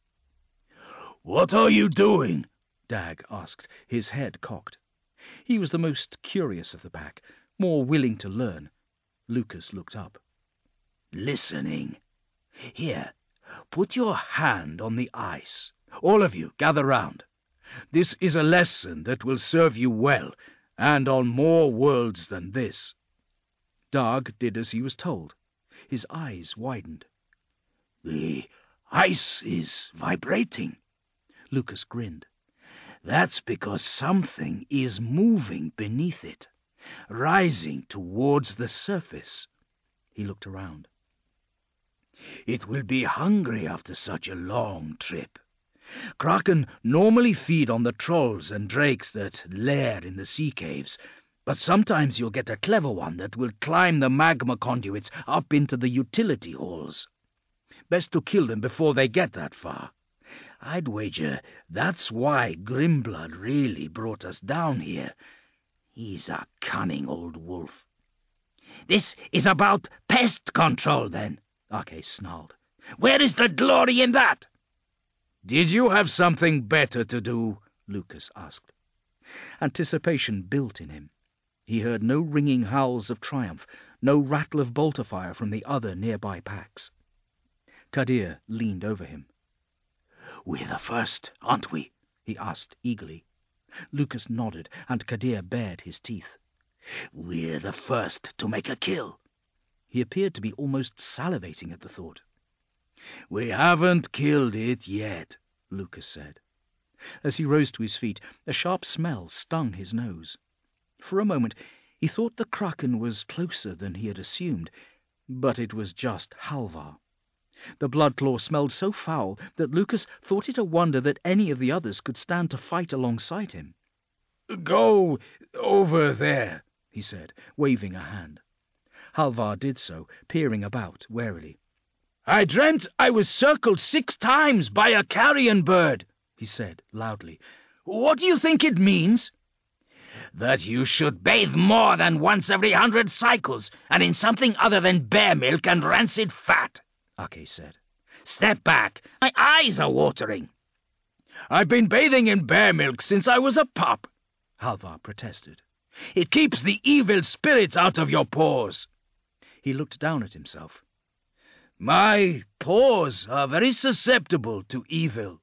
"What are you doing?" Dag asked, his head cocked. He was the most curious of the pack, more willing to learn. Lucas looked up. "Listening. Here, put your hand on the ice. All of you, gather round. This is a lesson that will serve you well, and on more worlds than this." Dag did as he was told. His eyes widened. "The ice is vibrating." Lucas grinned. "That's because something is moving beneath it, rising towards the surface." He looked around. "It will be hungry after such a long trip. Kraken normally feed on the trolls and drakes that lair in the sea caves, but sometimes you'll get a clever one that will climb the magma conduits up into the utility halls. Best to kill them before they get that far. I'd wager that's why Grimblood really brought us down here. He's a cunning old wolf." "This is about pest control, then," Arke snarled. "Where is the glory in that?" "Did you have something better to do?" Lucas asked. Anticipation built in him. He heard no ringing howls of triumph, no rattle of bolter fire from the other nearby packs. Kadir leaned over him. "We're the first, aren't we?" he asked eagerly. Lucas nodded, and Kadir bared his teeth. "We're the first to make a kill." He appeared to be almost salivating at the thought. "We haven't killed it yet," Lucas said. As he rose to his feet, a sharp smell stung his nose. For a moment he thought the Kraken was closer than he had assumed, but it was just Halvar. The Bloodclaw smelled so foul that Lucas thought it a wonder that any of the others could stand to fight alongside him. "Go over there," he said, waving a hand. Halvar did so, peering about warily. "I dreamt I was circled six times by a carrion bird," he said loudly. "What do you think it means?" "That you should bathe more than once every hundred cycles, and in something other than bear milk and rancid fat," Arke said. "Step back. My eyes are watering." "I've been bathing in bear milk since I was a pup," Halvar protested. "It keeps the evil spirits out of your paws." He looked down at himself. "My paws are very susceptible to evil."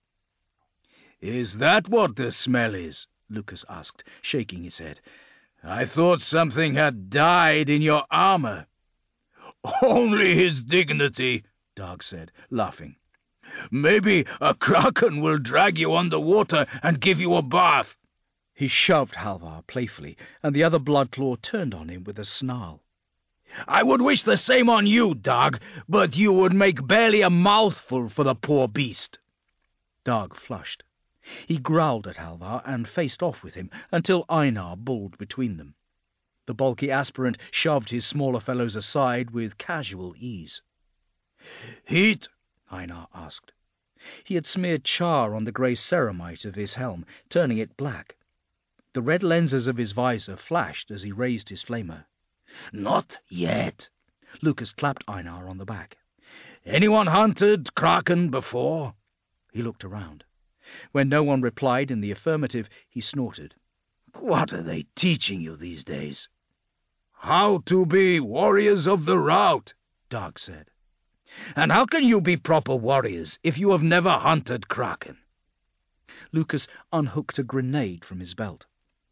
"Is that what the smell is?" Lucas asked, shaking his head. "I thought something had died in your armor." "Only his dignity," Dag said, laughing. Maybe a kraken will drag you underwater and give you a bath. He shoved Halvar playfully, and the other Bloodclaw turned on him with a snarl. I would wish the same on you, Dag, but you would make barely a mouthful for the poor beast. Dag flushed. He growled at Halvar and faced off with him until Einar bawled between them. The bulky aspirant shoved his smaller fellows aside with casual ease. Heat? Einar asked. He had smeared char on the grey ceramite of his helm, turning it black. The red lenses of his visor flashed as he raised his flamer. Not yet. Lucas clapped Einar on the back. Anyone hunted kraken before? He looked around. When no one replied in the affirmative, he snorted. What are they teaching you these days? How to be warriors of the rout, Dag said. And how can you be proper warriors if you have never hunted kraken? Lucas unhooked a grenade from his belt.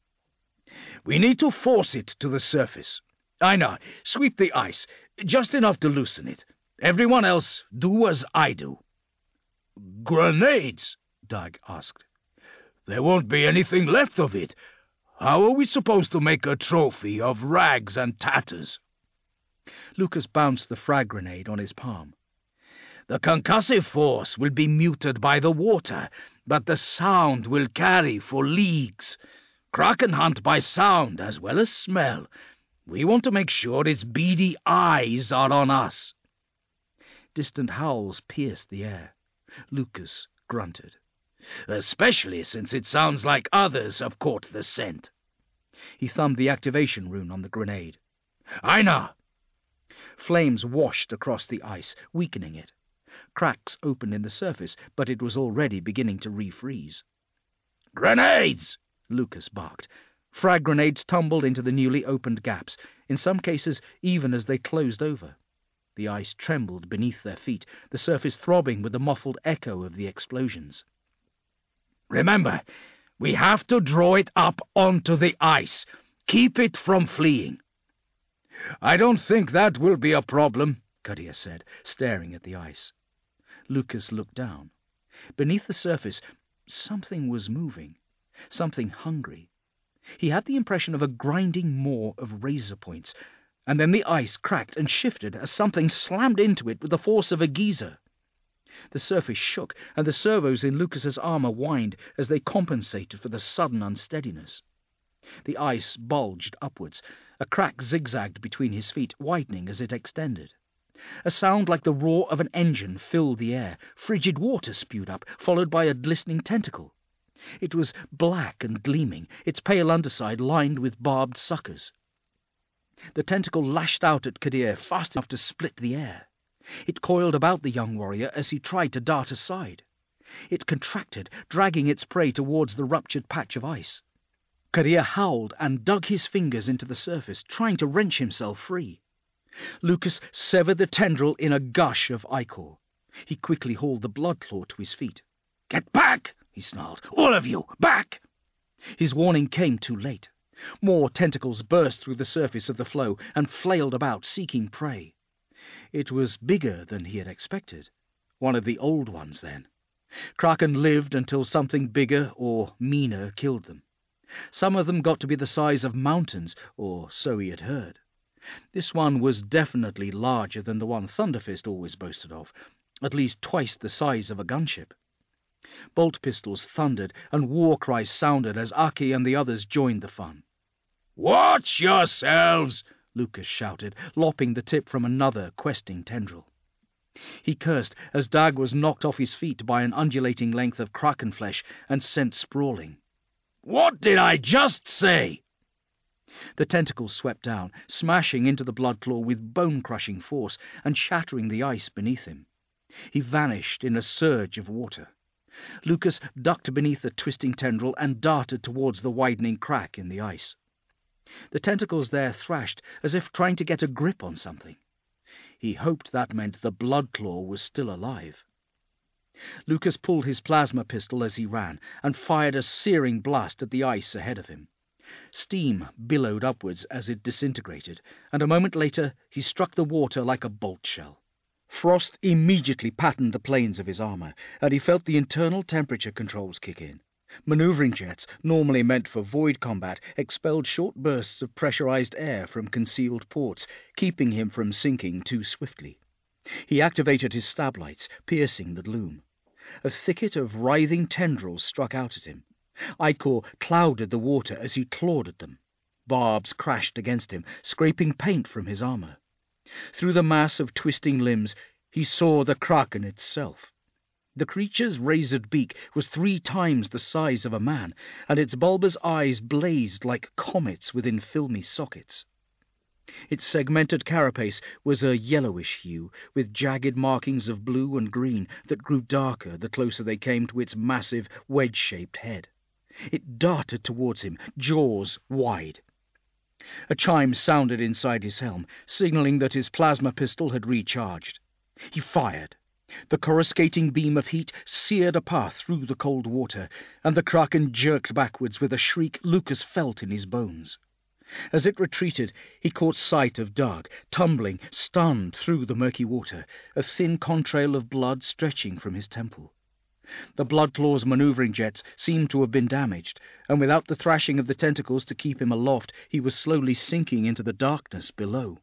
We need to force it to the surface. Einar, sweep the ice, just enough to loosen it. Everyone else, do as I do. Grenades? Dag asked. There won't be anything left of it. How are we supposed to make a trophy of rags and tatters? Lucas bounced the frag grenade on his palm. The concussive force will be muted by the water, but the sound will carry for leagues. Kraken hunt by sound as well as smell. We want to make sure its beady eyes are on us. Distant howls pierced the air. Lucas grunted. Especially since it sounds like others have caught the scent. He thumbed the activation rune on the grenade. Einar! Flames washed across the ice, weakening it. Cracks opened in the surface, but it was already beginning to refreeze. Grenades! Lucas barked. Frag grenades tumbled into the newly opened gaps, in some cases even as they closed over. The ice trembled beneath their feet, the surface throbbing with the muffled echo of the explosions. Remember, we have to draw it up onto the ice. Keep it from fleeing. I don't think that will be a problem, Kadir said, staring at the ice. Lucas looked down. Beneath the surface, something was moving, something hungry. He had the impression of a grinding maw of razor points, and then the ice cracked and shifted as something slammed into it with the force of a geyser. The surface shook, and the servos in Lucas's armour whined as they compensated for the sudden unsteadiness. The ice bulged upwards. A crack zigzagged between his feet, widening as it extended. A sound like the roar of an engine filled the air. Frigid water spewed up, followed by a glistening tentacle. It was black and gleaming, its pale underside lined with barbed suckers. The tentacle lashed out at Kadir, fast enough to split the air. It coiled about the young warrior as he tried to dart aside. It contracted, dragging its prey towards the ruptured patch of ice. Kadir howled and dug his fingers into the surface, trying to wrench himself free. Lucas severed the tendril in a gush of ichor. He quickly hauled the Bloodclaw to his feet. "Get back!" he snarled. "All of you, back!" His warning came too late. More tentacles burst through the surface of the floe and flailed about, seeking prey. It was bigger than he had expected. One of the old ones, then. Kraken lived until something bigger or meaner killed them. Some of them got to be the size of mountains, or so he had heard. This one was definitely larger than the one Thunderfist always boasted of, at least twice the size of a gunship. Bolt pistols thundered, and war cries sounded as Aki and the others joined the fun. "Watch yourselves!" Lucas shouted, lopping the tip from another questing tendril. He cursed as Dag was knocked off his feet by an undulating length of kraken flesh and sent sprawling. "What did I just say?" The tentacles swept down, smashing into the Bloodclaw with bone-crushing force and shattering the ice beneath him. He vanished in a surge of water. Lucas ducked beneath the twisting tendril and darted towards the widening crack in the ice. The tentacles there thrashed as if trying to get a grip on something. He hoped that meant the Bloodclaw was still alive. Lucas pulled his plasma pistol as he ran and fired a searing blast at the ice ahead of him. Steam billowed upwards as it disintegrated, and a moment later he struck the water like a bolt shell. Frost immediately patterned the planes of his armour, and he felt the internal temperature controls kick in. Manoeuvring jets, normally meant for void combat, expelled short bursts of pressurized air from concealed ports, keeping him from sinking too swiftly. He activated his stab lights, piercing the gloom. A thicket of writhing tendrils struck out at him. Ichor clouded the water as he clawed at them. Barbs crashed against him, scraping paint from his armour. Through the mass of twisting limbs, he saw the Kraken itself. The creature's razored beak was three times the size of a man, and its bulbous eyes blazed like comets within filmy sockets. Its segmented carapace was a yellowish hue, with jagged markings of blue and green that grew darker the closer they came to its massive, wedge-shaped head. It darted towards him, jaws wide. A chime sounded inside his helm, signalling that his plasma pistol had recharged. He fired. The coruscating beam of heat seared a path through the cold water, and the Kraken jerked backwards with a shriek Lucas felt in his bones. As it retreated, he caught sight of Doug, tumbling, stunned through the murky water, a thin contrail of blood stretching from his temple. The Bloodclaw's manoeuvring jets seemed to have been damaged, and without the thrashing of the tentacles to keep him aloft, he was slowly sinking into the darkness below.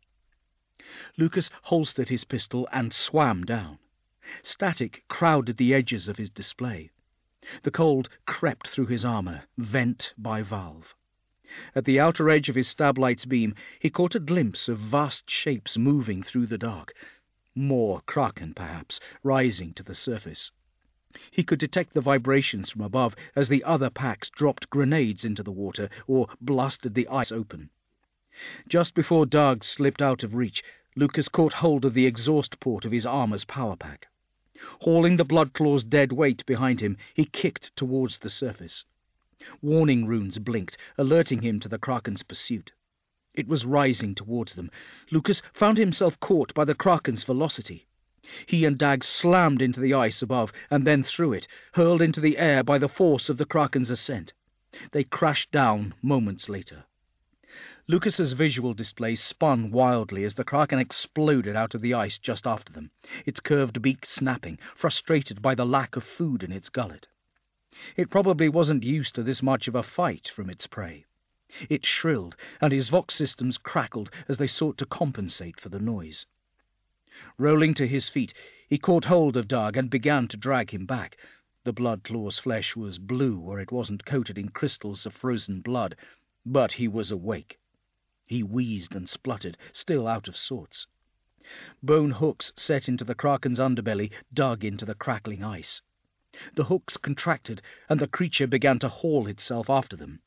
Lucas holstered his pistol and swam down. Static crowded the edges of his display. The cold crept through his armour, vent by valve. At the outer edge of his stab light's beam, he caught a glimpse of vast shapes moving through the dark. More Kraken, perhaps, rising to the surface. He could detect the vibrations from above as the other packs dropped grenades into the water or blasted the ice open. Just before Doug slipped out of reach, Lucas caught hold of the exhaust port of his armour's power pack. Hauling the Bloodclaw's dead weight behind him, he kicked towards the surface. Warning runes blinked, alerting him to the Kraken's pursuit. It was rising towards them. Lucas found himself caught by the Kraken's velocity. He and Dag slammed into the ice above, and then through it, hurled into the air by the force of the Kraken's ascent. They crashed down moments later. Lucas's visual display spun wildly as the Kraken exploded out of the ice just after them, its curved beak snapping, frustrated by the lack of food in its gullet. It probably wasn't used to this much of a fight from its prey. It shrilled, and his vox systems crackled as they sought to compensate for the noise. Rolling to his feet, he caught hold of Doug and began to drag him back. The Bloodclaw's flesh was blue where it wasn't coated in crystals of frozen blood, but he was awake. He wheezed and spluttered, still out of sorts. Bone hooks set into the Kraken's underbelly dug into the crackling ice. The hooks contracted, and the creature began to haul itself after them.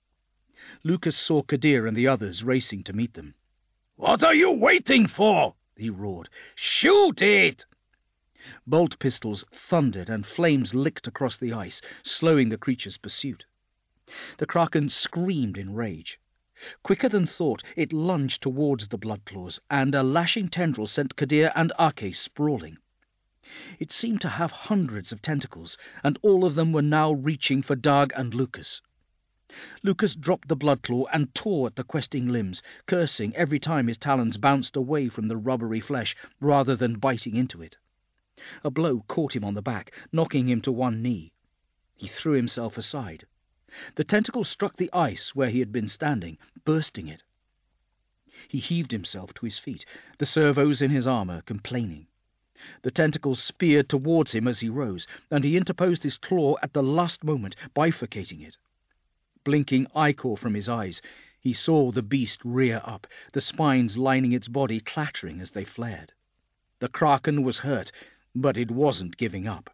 Lucas saw Kadir and the others racing to meet them. "What are you waiting for?" he roared. "Shoot it!" Bolt pistols thundered, and flames licked across the ice, slowing the creature's pursuit. The Kraken screamed in rage. Quicker than thought, it lunged towards the Bloodclaws, and a lashing tendril sent Kadir and Ake sprawling. It seemed to have hundreds of tentacles, and all of them were now reaching for Doug and Lucas. Lucas dropped the Bloodclaw and tore at the questing limbs, cursing every time his talons bounced away from the rubbery flesh rather than biting into it. A blow caught him on the back, knocking him to one knee. He threw himself aside. The tentacle struck the ice where he had been standing, bursting it. He heaved himself to his feet, the servos in his armour complaining. The tentacles speared towards him as he rose, and he interposed his claw at the last moment, bifurcating it. Blinking ichor from his eyes, he saw the beast rear up, the spines lining its body clattering as they flared. The Kraken was hurt, but it wasn't giving up.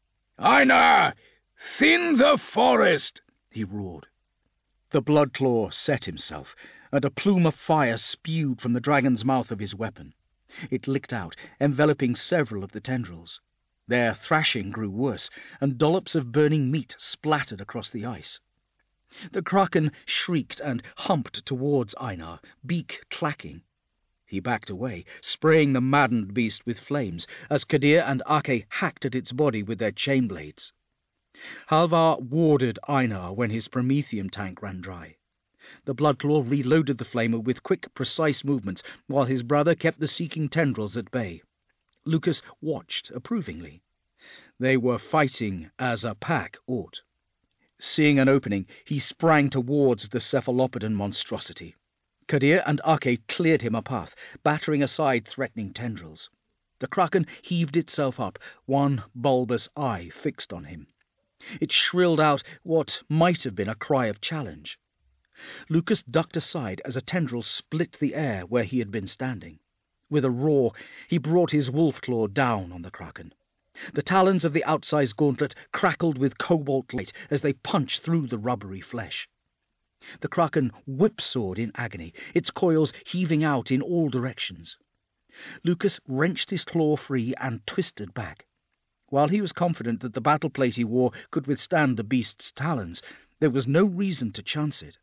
"Einar, thin the forest!" he roared. The Bloodclaw set himself, and a plume of fire spewed from the dragon's mouth of his weapon. It licked out, enveloping several of the tendrils. Their thrashing grew worse, and dollops of burning meat splattered across the ice. The Kraken shrieked and humped towards Einar, beak clacking. He backed away, spraying the maddened beast with flames, as Kadir and Ake hacked at its body with their chain blades. Halvar warded Einar when his Prometheum tank ran dry. The Bloodclaw reloaded the flamer with quick, precise movements, while his brother kept the seeking tendrils at bay. Lucas watched approvingly. They were fighting as a pack ought. Seeing an opening, he sprang towards the cephalopodon monstrosity. Kadir and Ake cleared him a path, battering aside threatening tendrils. The kraken heaved itself up, one bulbous eye fixed on him. It shrilled out what might have been a cry of challenge. Lucas ducked aside as a tendril split the air where he had been standing. With a roar, he brought his wolf claw down on the kraken. The talons of the outsized gauntlet crackled with cobalt light as they punched through the rubbery flesh. The kraken whipsawed in agony, its coils heaving out in all directions. Lucas wrenched his claw free and twisted back. While he was confident that the battle plate he wore could withstand the beast's talons, there was no reason to chance it.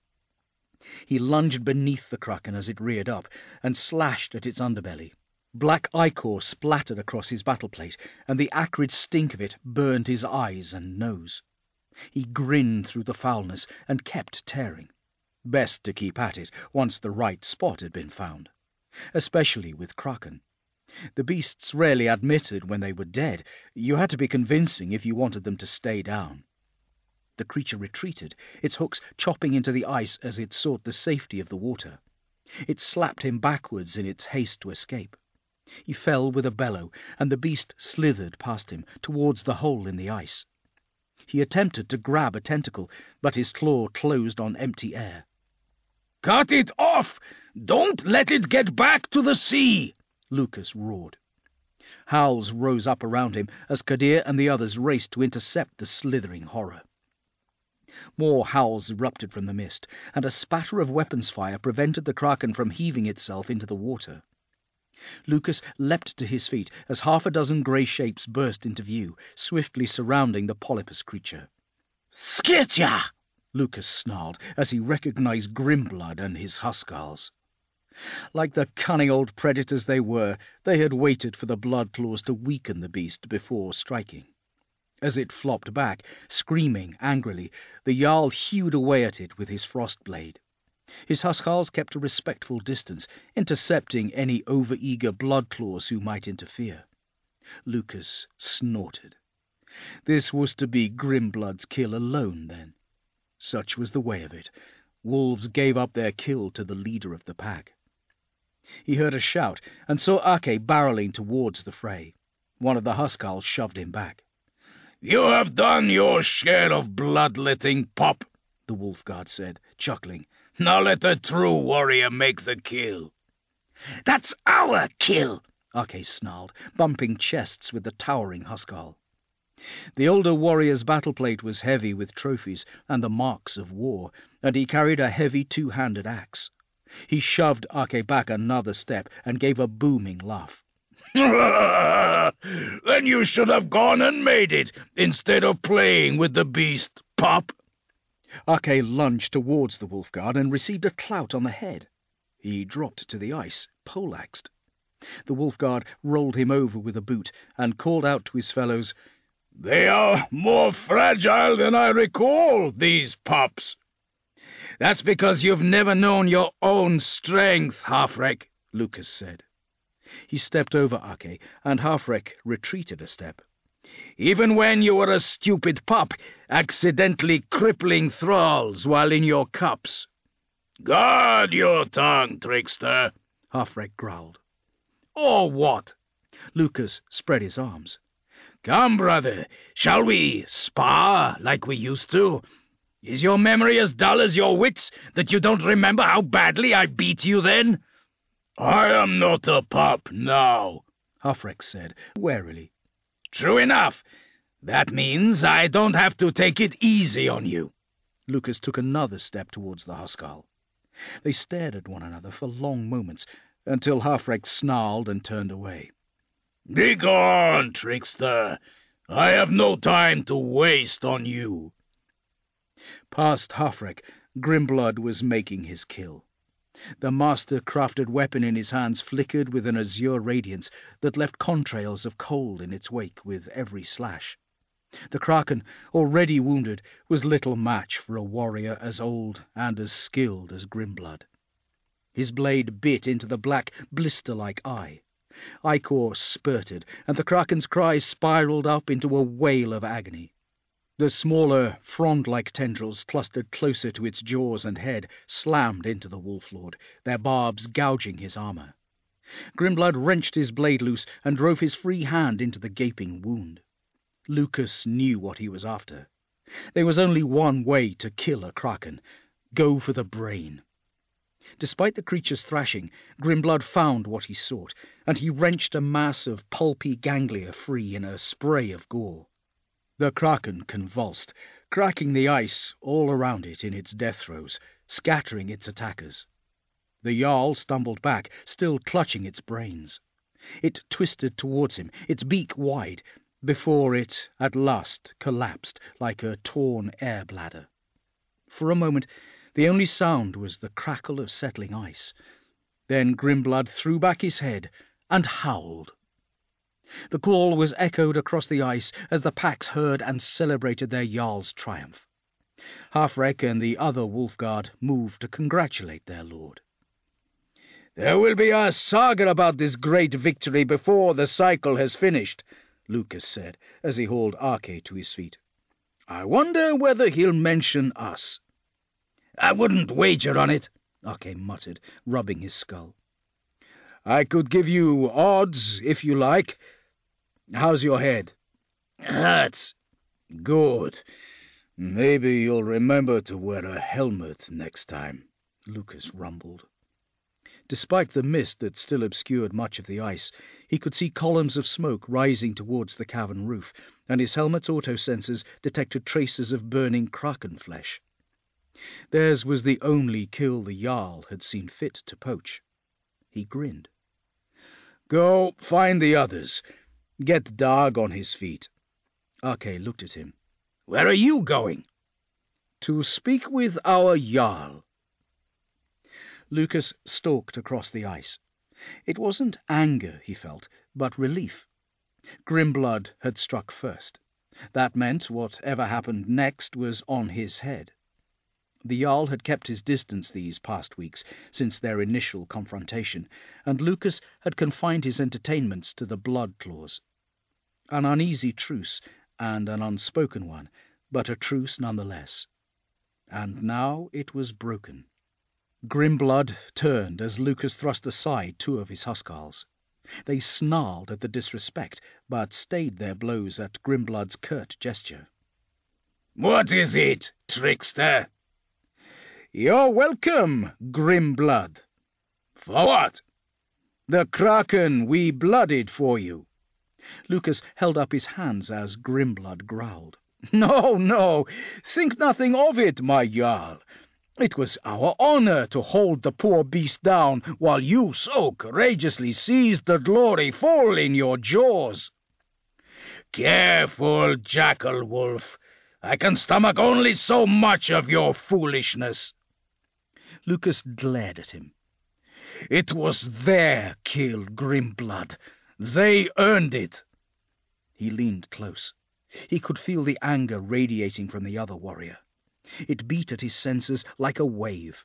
He lunged beneath the kraken as it reared up, and slashed at its underbelly. Black ichor splattered across his battle plate, and the acrid stink of it burned his eyes and nose. He grinned through the foulness and kept tearing. Best to keep at it once the right spot had been found, especially with kraken. The beasts rarely admitted when they were dead. You had to be convincing if you wanted them to stay down. The creature retreated, its hooks chopping into the ice as it sought the safety of the water. It slapped him backwards in its haste to escape. He fell with a bellow, and the beast slithered past him, towards the hole in the ice. He attempted to grab a tentacle, but his claw closed on empty air. "Cut it off! Don't let it get back to the sea!" Lucas roared. Howls rose up around him as Kadir and the others raced to intercept the slithering horror. More howls erupted from the mist, and a spatter of weapons fire prevented the kraken from heaving itself into the water. Lucas leapt to his feet as half a dozen grey shapes burst into view, swiftly surrounding the polypus creature. "Skitya!" Lucas snarled as he recognized Grimblood and his Huskarls. Like the cunning old predators they were, they had waited for the blood claws to weaken the beast before striking. As it flopped back, screaming angrily, the Jarl hewed away at it with his frost blade. His Huskarls kept a respectful distance, intercepting any over-eager blood claws who might interfere. Lucas snorted. This was to be Grimblood's kill alone, then. Such was the way of it. Wolves gave up their kill to the leader of the pack. He heard a shout, and saw Ake barreling towards the fray. One of the Huskarls shoved him back. "You have done your share of bloodletting, Pop," the wolf guard said, chuckling. "Now let a true warrior make the kill." "That's our kill," Ake snarled, bumping chests with the towering Huskarl. The older warrior's battle plate was heavy with trophies and the marks of war, and he carried a heavy two-handed axe. He shoved Ake back another step and gave a booming laugh. "Then you should have gone and made it, instead of playing with the beast, Pop." Ake lunged towards the wolf guard and received a clout on the head. He dropped to the ice, poleaxed. The wolf guard rolled him over with a boot and called out to his fellows, "They are more fragile than I recall, these pups." "That's because you've never known your own strength, Halfrek," Lucas said. He stepped over Ake, and Halfrek retreated a step. "Even when you were a stupid pup, accidentally crippling thralls while in your cups." "Guard your tongue, trickster," Halfrek growled. "Or what?" Lucas spread his arms. "Come, brother, shall we spar like we used to? Is your memory as dull as your wits, that you don't remember how badly I beat you then?" "I am not a pup now," Halfrek said, warily. "True enough. That means I don't have to take it easy on you." Lucas took another step towards the Huskarl. They stared at one another for long moments, until Halfrek snarled and turned away. "Begone, trickster! I have no time to waste on you." Past Halfrek, Grimblood was making his kill. The master-crafted weapon in his hands flickered with an azure radiance that left contrails of cold in its wake with every slash. The kraken, already wounded, was little match for a warrior as old and as skilled as Grimblood. His blade bit into the black, blister-like eye. Ichor spurted, and the kraken's cries spiraled up into a wail of agony. The smaller, frond-like tendrils clustered closer to its jaws and head, slammed into the wolf-lord, their barbs gouging his armour. Grimblood wrenched his blade loose and drove his free hand into the gaping wound. Lucas knew what he was after. There was only one way to kill a kraken: go for the brain. Despite the creature's thrashing, Grimblood found what he sought, and he wrenched a mass of pulpy ganglia free in a spray of gore. The kraken convulsed, cracking the ice all around it in its death throes, scattering its attackers. The Jarl stumbled back, still clutching its brains. It twisted towards him, its beak wide, before it at last collapsed like a torn air bladder. For a moment the only sound was the crackle of settling ice. Then Grimblood threw back his head and howled. The call was echoed across the ice as the packs heard and celebrated their Jarl's triumph. Halfrek and the other Wolfguard moved to congratulate their lord. "There will be a saga about this great victory before the cycle has finished," Lucas said, as he hauled Arche to his feet. "I wonder whether he'll mention us." "I wouldn't wager on it," Arche muttered, rubbing his skull. "I could give you odds, if you like. How's your head?" "Hurts." "Good. Maybe you'll remember to wear a helmet next time," Lucas rumbled. Despite the mist that still obscured much of the ice, he could see columns of smoke rising towards the cavern roof, and his helmet's autosensors detected traces of burning kraken flesh. Theirs was the only kill the Jarl had seen fit to poach. He grinned. "Go find the others. Get Dag on his feet." Arche looked at him. "Where are you going?" "To speak with our Jarl." Lucas stalked across the ice. It wasn't anger, he felt, but relief. Grimblood had struck first. That meant whatever happened next was on his head. The Jarl had kept his distance these past weeks, since their initial confrontation, and Lucas had confined his entertainments to the blood claws. An uneasy truce, and an unspoken one, but a truce nonetheless. And now it was broken. Grimblood turned as Lucas thrust aside two of his Huskarls. They snarled at the disrespect, but stayed their blows at Grimblood's curt gesture. "What is it, trickster?" "You're welcome, Grimblood." "For what?" "The kraken we blooded for you." Lucas held up his hands as Grimblood growled. "No, no, think nothing of it, my Jarl. It was our honour to hold the poor beast down while you so courageously seized the glory full in your jaws." "Careful, Jackal Wolf. I can stomach only so much of your foolishness." Lucas glared at him. "It was their kill, Grimblood. They earned it." He leaned close. He could feel the anger radiating from the other warrior. It beat at his senses like a wave.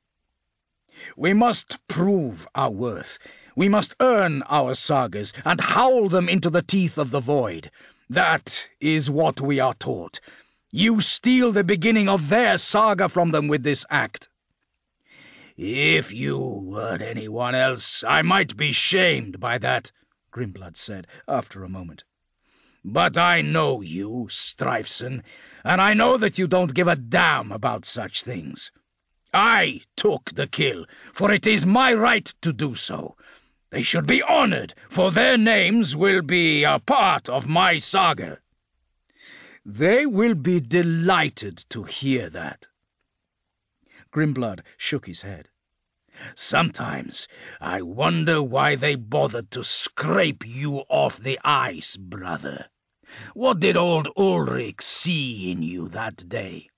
"We must prove our worth. We must earn our sagas and howl them into the teeth of the void. That is what we are taught. You steal the beginning of their saga from them with this act." "If you were anyone else, I might be shamed by that," Grimblood said after a moment. "But I know you, Strifeson, and I know that you don't give a damn about such things. I took the kill, for it is my right to do so. They should be honored, for their names will be a part of my saga." "They will be delighted to hear that." Grimblood shook his head. "Sometimes I wonder why they bothered to scrape you off the ice, brother. What did old Ulrich see in you that day?"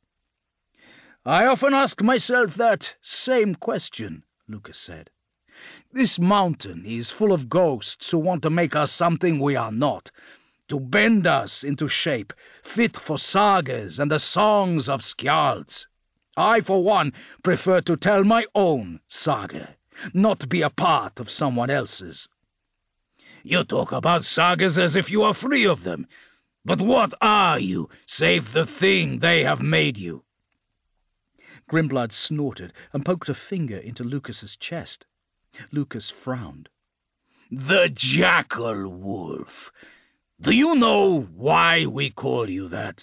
"I often ask myself that same question," Lucas said. "This mountain is full of ghosts who want to make us something we are not, to bend us into shape, fit for sagas and the songs of skjalds. I, for one, prefer to tell my own saga, not be a part of someone else's." You talk about sagas as if you are free of them. But what are you, save the thing they have made you? Grimblood snorted and poked a finger into Lucas's chest. Lucas frowned. The Jackal Wolf. Do you know why we call you that?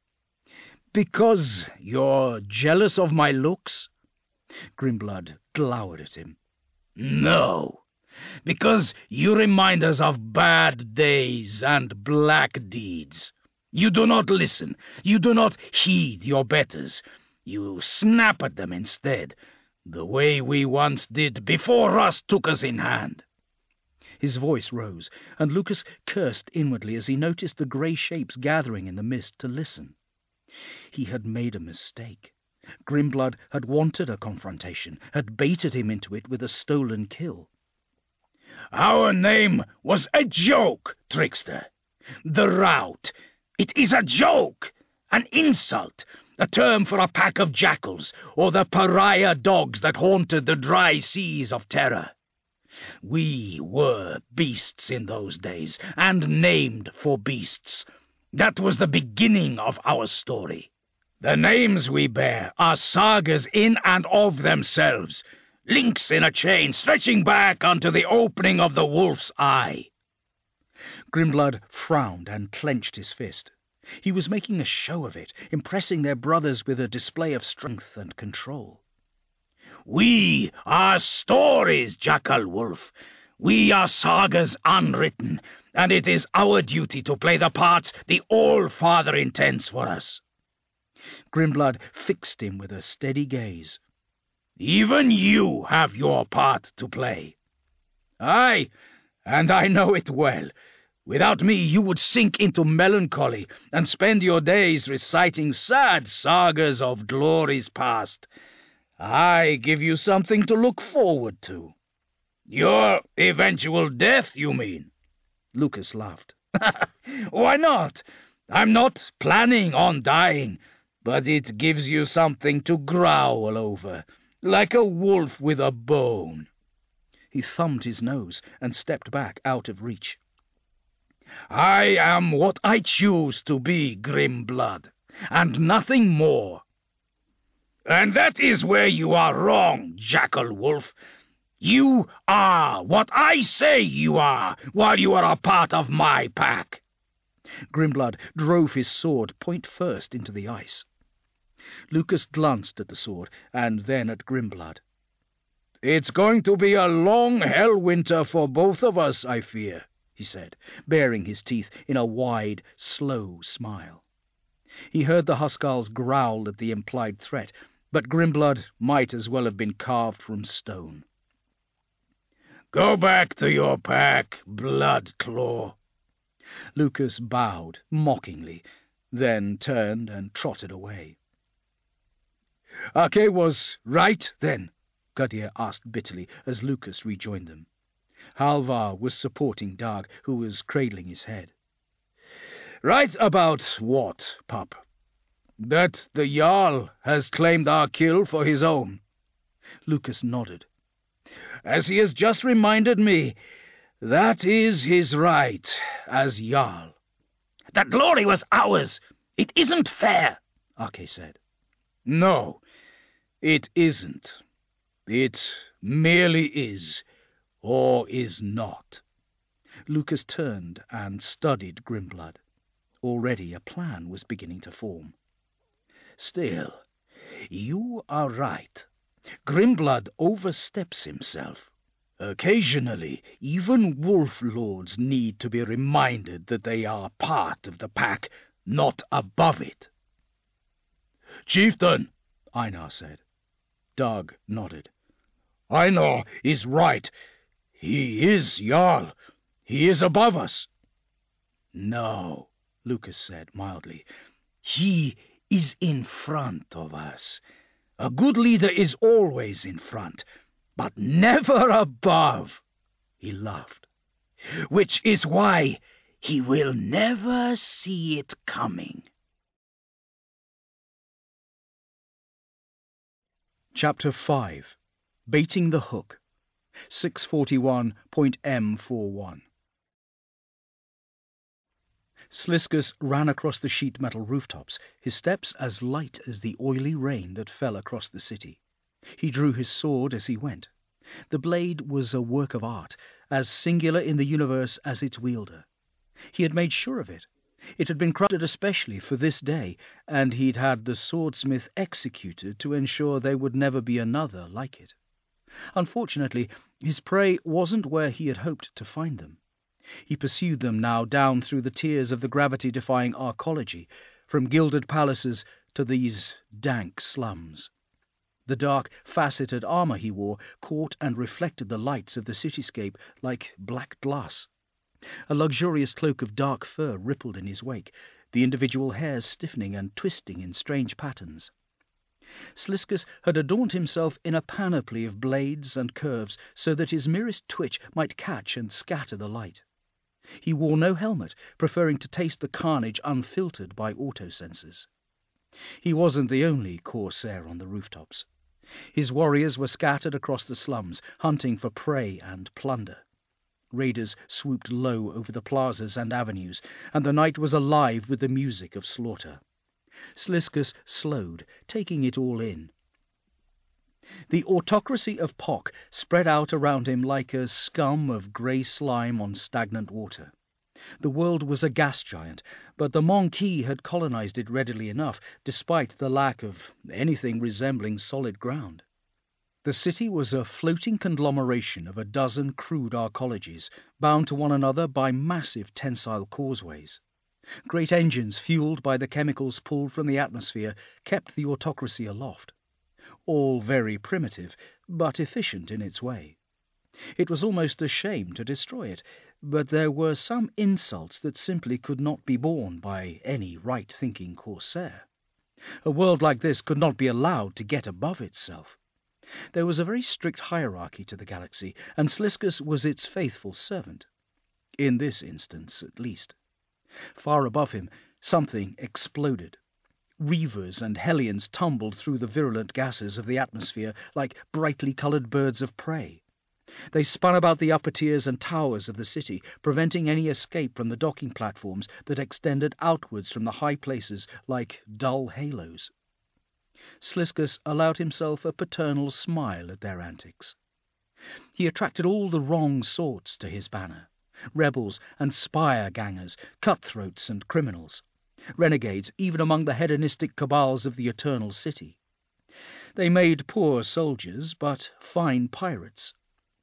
Because you're jealous of my looks? Grimblood glowered at him. No, because you remind us of bad days and black deeds. You do not listen. You do not heed your betters. You snap at them instead, the way we once did before Rust took us in hand. His voice rose, and Lucas cursed inwardly as he noticed the grey shapes gathering in the mist to listen. He had made a mistake. Grimblood had wanted a confrontation, had baited him into it with a stolen kill. Our name was a joke, trickster. The Rout. It is a joke, an insult, a term for a pack of jackals, or the pariah dogs that haunted the dry seas of terror. We were beasts in those days, and named for beasts. That was the beginning of our story. The names we bear are sagas in and of themselves, links in a chain stretching back unto the opening of the wolf's eye. Grimblood frowned and clenched his fist. He was making a show of it, impressing their brothers with a display of strength and control. We are stories, Jackal Wolf. We are sagas unwritten, and it is our duty to play the parts the All-Father intends for us. Grimblood fixed him with a steady gaze. Even you have your part to play. Aye, and I know it well. Without me you would sink into melancholy and spend your days reciting sad sagas of glories past. I give you something to look forward to. Your eventual death, you mean? Lucas laughed. Why not? I'm not planning on dying, but it gives you something to growl over, like a wolf with a bone. He thumbed his nose and stepped back out of reach. I am what I choose to be, Grimblood, and nothing more. And that is where you are wrong, Jackal Wolf. You are what I say you are, while you are a part of my pack. Grimblood drove his sword point first into the ice. Lucas glanced at the sword, and then at Grimblood. It's going to be a long hell winter for both of us, I fear, he said, baring his teeth in a wide, slow smile. He heard the Huskarls growl at the implied threat, but Grimblood might as well have been carved from stone. Go back to your pack, Bloodclaw. Lucas bowed mockingly, then turned and trotted away. Ake was right, then? Gudea asked bitterly as Lucas rejoined them. Halvar was supporting Dag, who was cradling his head. Right about what, pup? That the Jarl has claimed our kill for his own? Lucas nodded. As he has just reminded me, that is his right as Jarl. That glory was ours. It isn't fair, Ake said. No, it isn't. It merely is, or is not. Lucas turned and studied Grimblood. Already a plan was beginning to form. Still, you are right. Grimblood oversteps himself. Occasionally, even wolf lords need to be reminded that they are part of the pack, not above it. Chieftain, Einar said. Dag nodded. Einar is right. He is Jarl. He is above us. No, Lucas said mildly. He is in front of us. A good leader is always in front, but never above. He laughed. Which is why he will never see it coming. Chapter five. Baiting the Hook. six forty-one point M forty-one. Sliskus ran across the sheet metal rooftops, his steps as light as the oily rain that fell across the city. He drew his sword as he went. The blade was a work of art, as singular in the universe as its wielder. He had made sure of it. It had been crafted especially for this day, and he'd had the swordsmith executed to ensure there would never be another like it. Unfortunately, his prey wasn't where he had hoped to find them. He pursued them now down through the tiers of the gravity-defying arcology, from gilded palaces to these dank slums. The dark, faceted armour he wore caught and reflected the lights of the cityscape like black glass. A luxurious cloak of dark fur rippled in his wake, the individual hairs stiffening and twisting in strange patterns. Sliskus had adorned himself in a panoply of blades and curves so that his merest twitch might catch and scatter the light. He wore no helmet, preferring to taste the carnage unfiltered by autosensors. He wasn't the only corsair on the rooftops. His warriors were scattered across the slums, hunting for prey and plunder. Raiders swooped low over the plazas and avenues, and the night was alive with the music of slaughter. Sliskus slowed, taking it all in. The autocracy of Pock spread out around him like a scum of grey slime on stagnant water. The world was a gas giant, but the Monkey had colonized it readily enough, despite the lack of anything resembling solid ground. The city was a floating conglomeration of a dozen crude arcologies, bound to one another by massive tensile causeways. Great engines, fueled by the chemicals pulled from the atmosphere, kept the autocracy aloft. All very primitive, but efficient in its way. It was almost a shame to destroy it, but there were some insults that simply could not be borne by any right-thinking corsair. A world like this could not be allowed to get above itself. There was a very strict hierarchy to the galaxy, and Sliskus was its faithful servant. In this instance, at least. Far above him, something exploded. Reavers and hellions tumbled through the virulent gases of the atmosphere like brightly coloured birds of prey. They spun about the upper tiers and towers of the city, preventing any escape from the docking platforms that extended outwards from the high places like dull halos. Sliskus allowed himself a paternal smile at their antics. He attracted all the wrong sorts to his banner. Rebels and spire-gangers, cutthroats and criminals. Renegades, even among the hedonistic cabals of the Eternal City. They made poor soldiers, but fine pirates.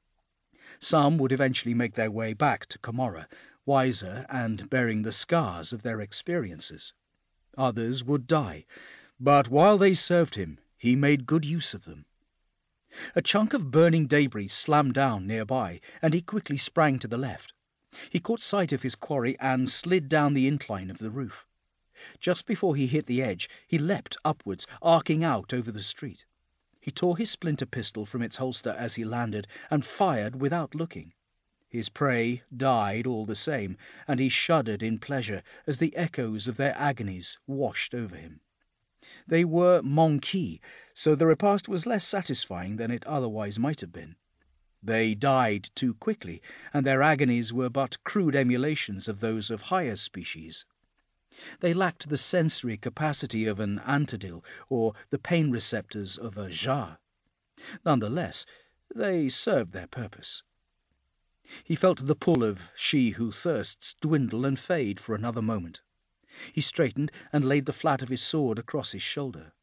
Some would eventually make their way back to Comorra, wiser and bearing the scars of their experiences. Others would die, but while they served him, he made good use of them. A chunk of burning debris slammed down nearby, and he quickly sprang to the left. He caught sight of his quarry and slid down the incline of the roof. Just before he hit the edge, he leapt upwards, arcing out over the street. He tore his splinter pistol from its holster as he landed, and fired without looking. His prey died all the same, and he shuddered in pleasure as the echoes of their agonies washed over him. They were Monkey, so the repast was less satisfying than it otherwise might have been. They died too quickly, and their agonies were but crude emulations of those of higher species. They lacked the sensory capacity of an Antedil or the pain receptors of a Jar. Nonetheless, they served their purpose. He felt the pull of She Who Thirsts dwindle and fade for another moment. He straightened and laid the flat of his sword across his shoulder.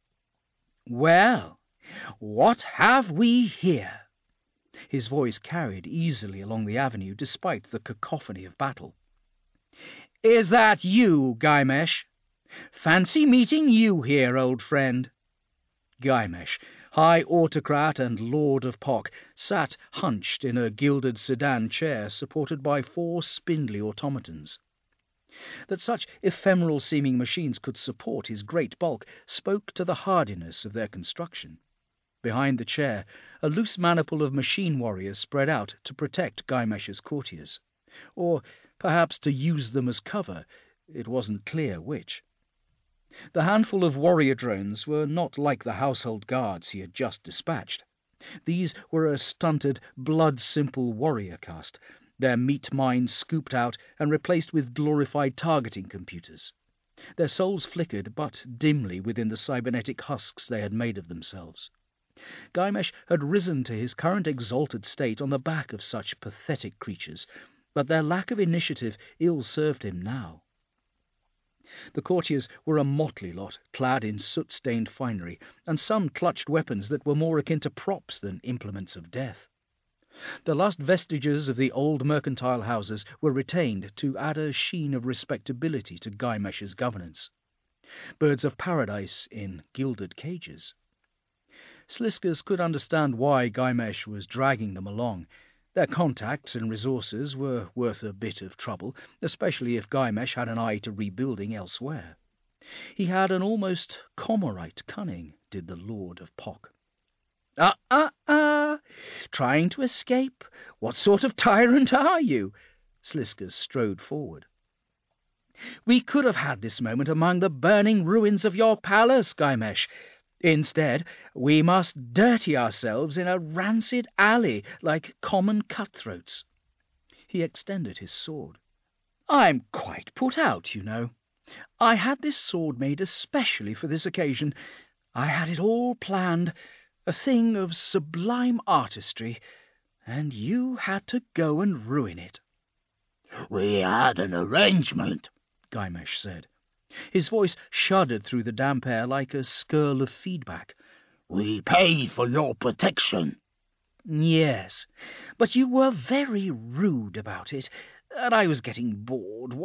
"Well, what have we here?" His voice carried easily along the avenue despite the cacophony of battle. "Is that you, Gaimesh? Fancy meeting you here, old friend." Gaimesh, high autocrat and lord of Pock, sat hunched in a gilded sedan chair supported by four spindly automatons. That such ephemeral-seeming machines could support his great bulk spoke to the hardiness of their construction. Behind the chair, a loose maniple of machine warriors spread out to protect Gaimesh's courtiers. Or perhaps to use them as cover, it wasn't clear which. The handful of warrior drones were not like the household guards he had just dispatched. These were a stunted, blood-simple warrior caste, their meat mines scooped out and replaced with glorified targeting computers. Their souls flickered but dimly within the cybernetic husks they had made of themselves. Gaimesh had risen to his current exalted state on the back of such pathetic creatures, but their lack of initiative ill served him now. The courtiers were a motley lot, clad in soot-stained finery, and some clutched weapons that were more akin to props than implements of death. The last vestiges of the old mercantile houses were retained to add a sheen of respectability to Gaimesh's governance. Birds of paradise in gilded cages. Sliskas could understand why Gaimesh was dragging them along. Their contacts and resources were worth a bit of trouble, especially if Gaimesh had an eye to rebuilding elsewhere. He had an almost Comorite cunning, did the Lord of Pok. Ah, ah, ah! Trying to escape? What sort of tyrant are you? Sliskas strode forward. We could have had this moment among the burning ruins of your palace, Gaimesh. Instead, we must dirty ourselves in a rancid alley like common cutthroats. He extended his sword. I'm quite put out, you know. I had this sword made especially for this occasion. I had it all planned, a thing of sublime artistry, and you had to go and ruin it. We had an arrangement, Gaimesh said. His voice shuddered through the damp air like a skirl of feedback. We paid for your protection. Yes, but you were very rude about it, and I was getting bored.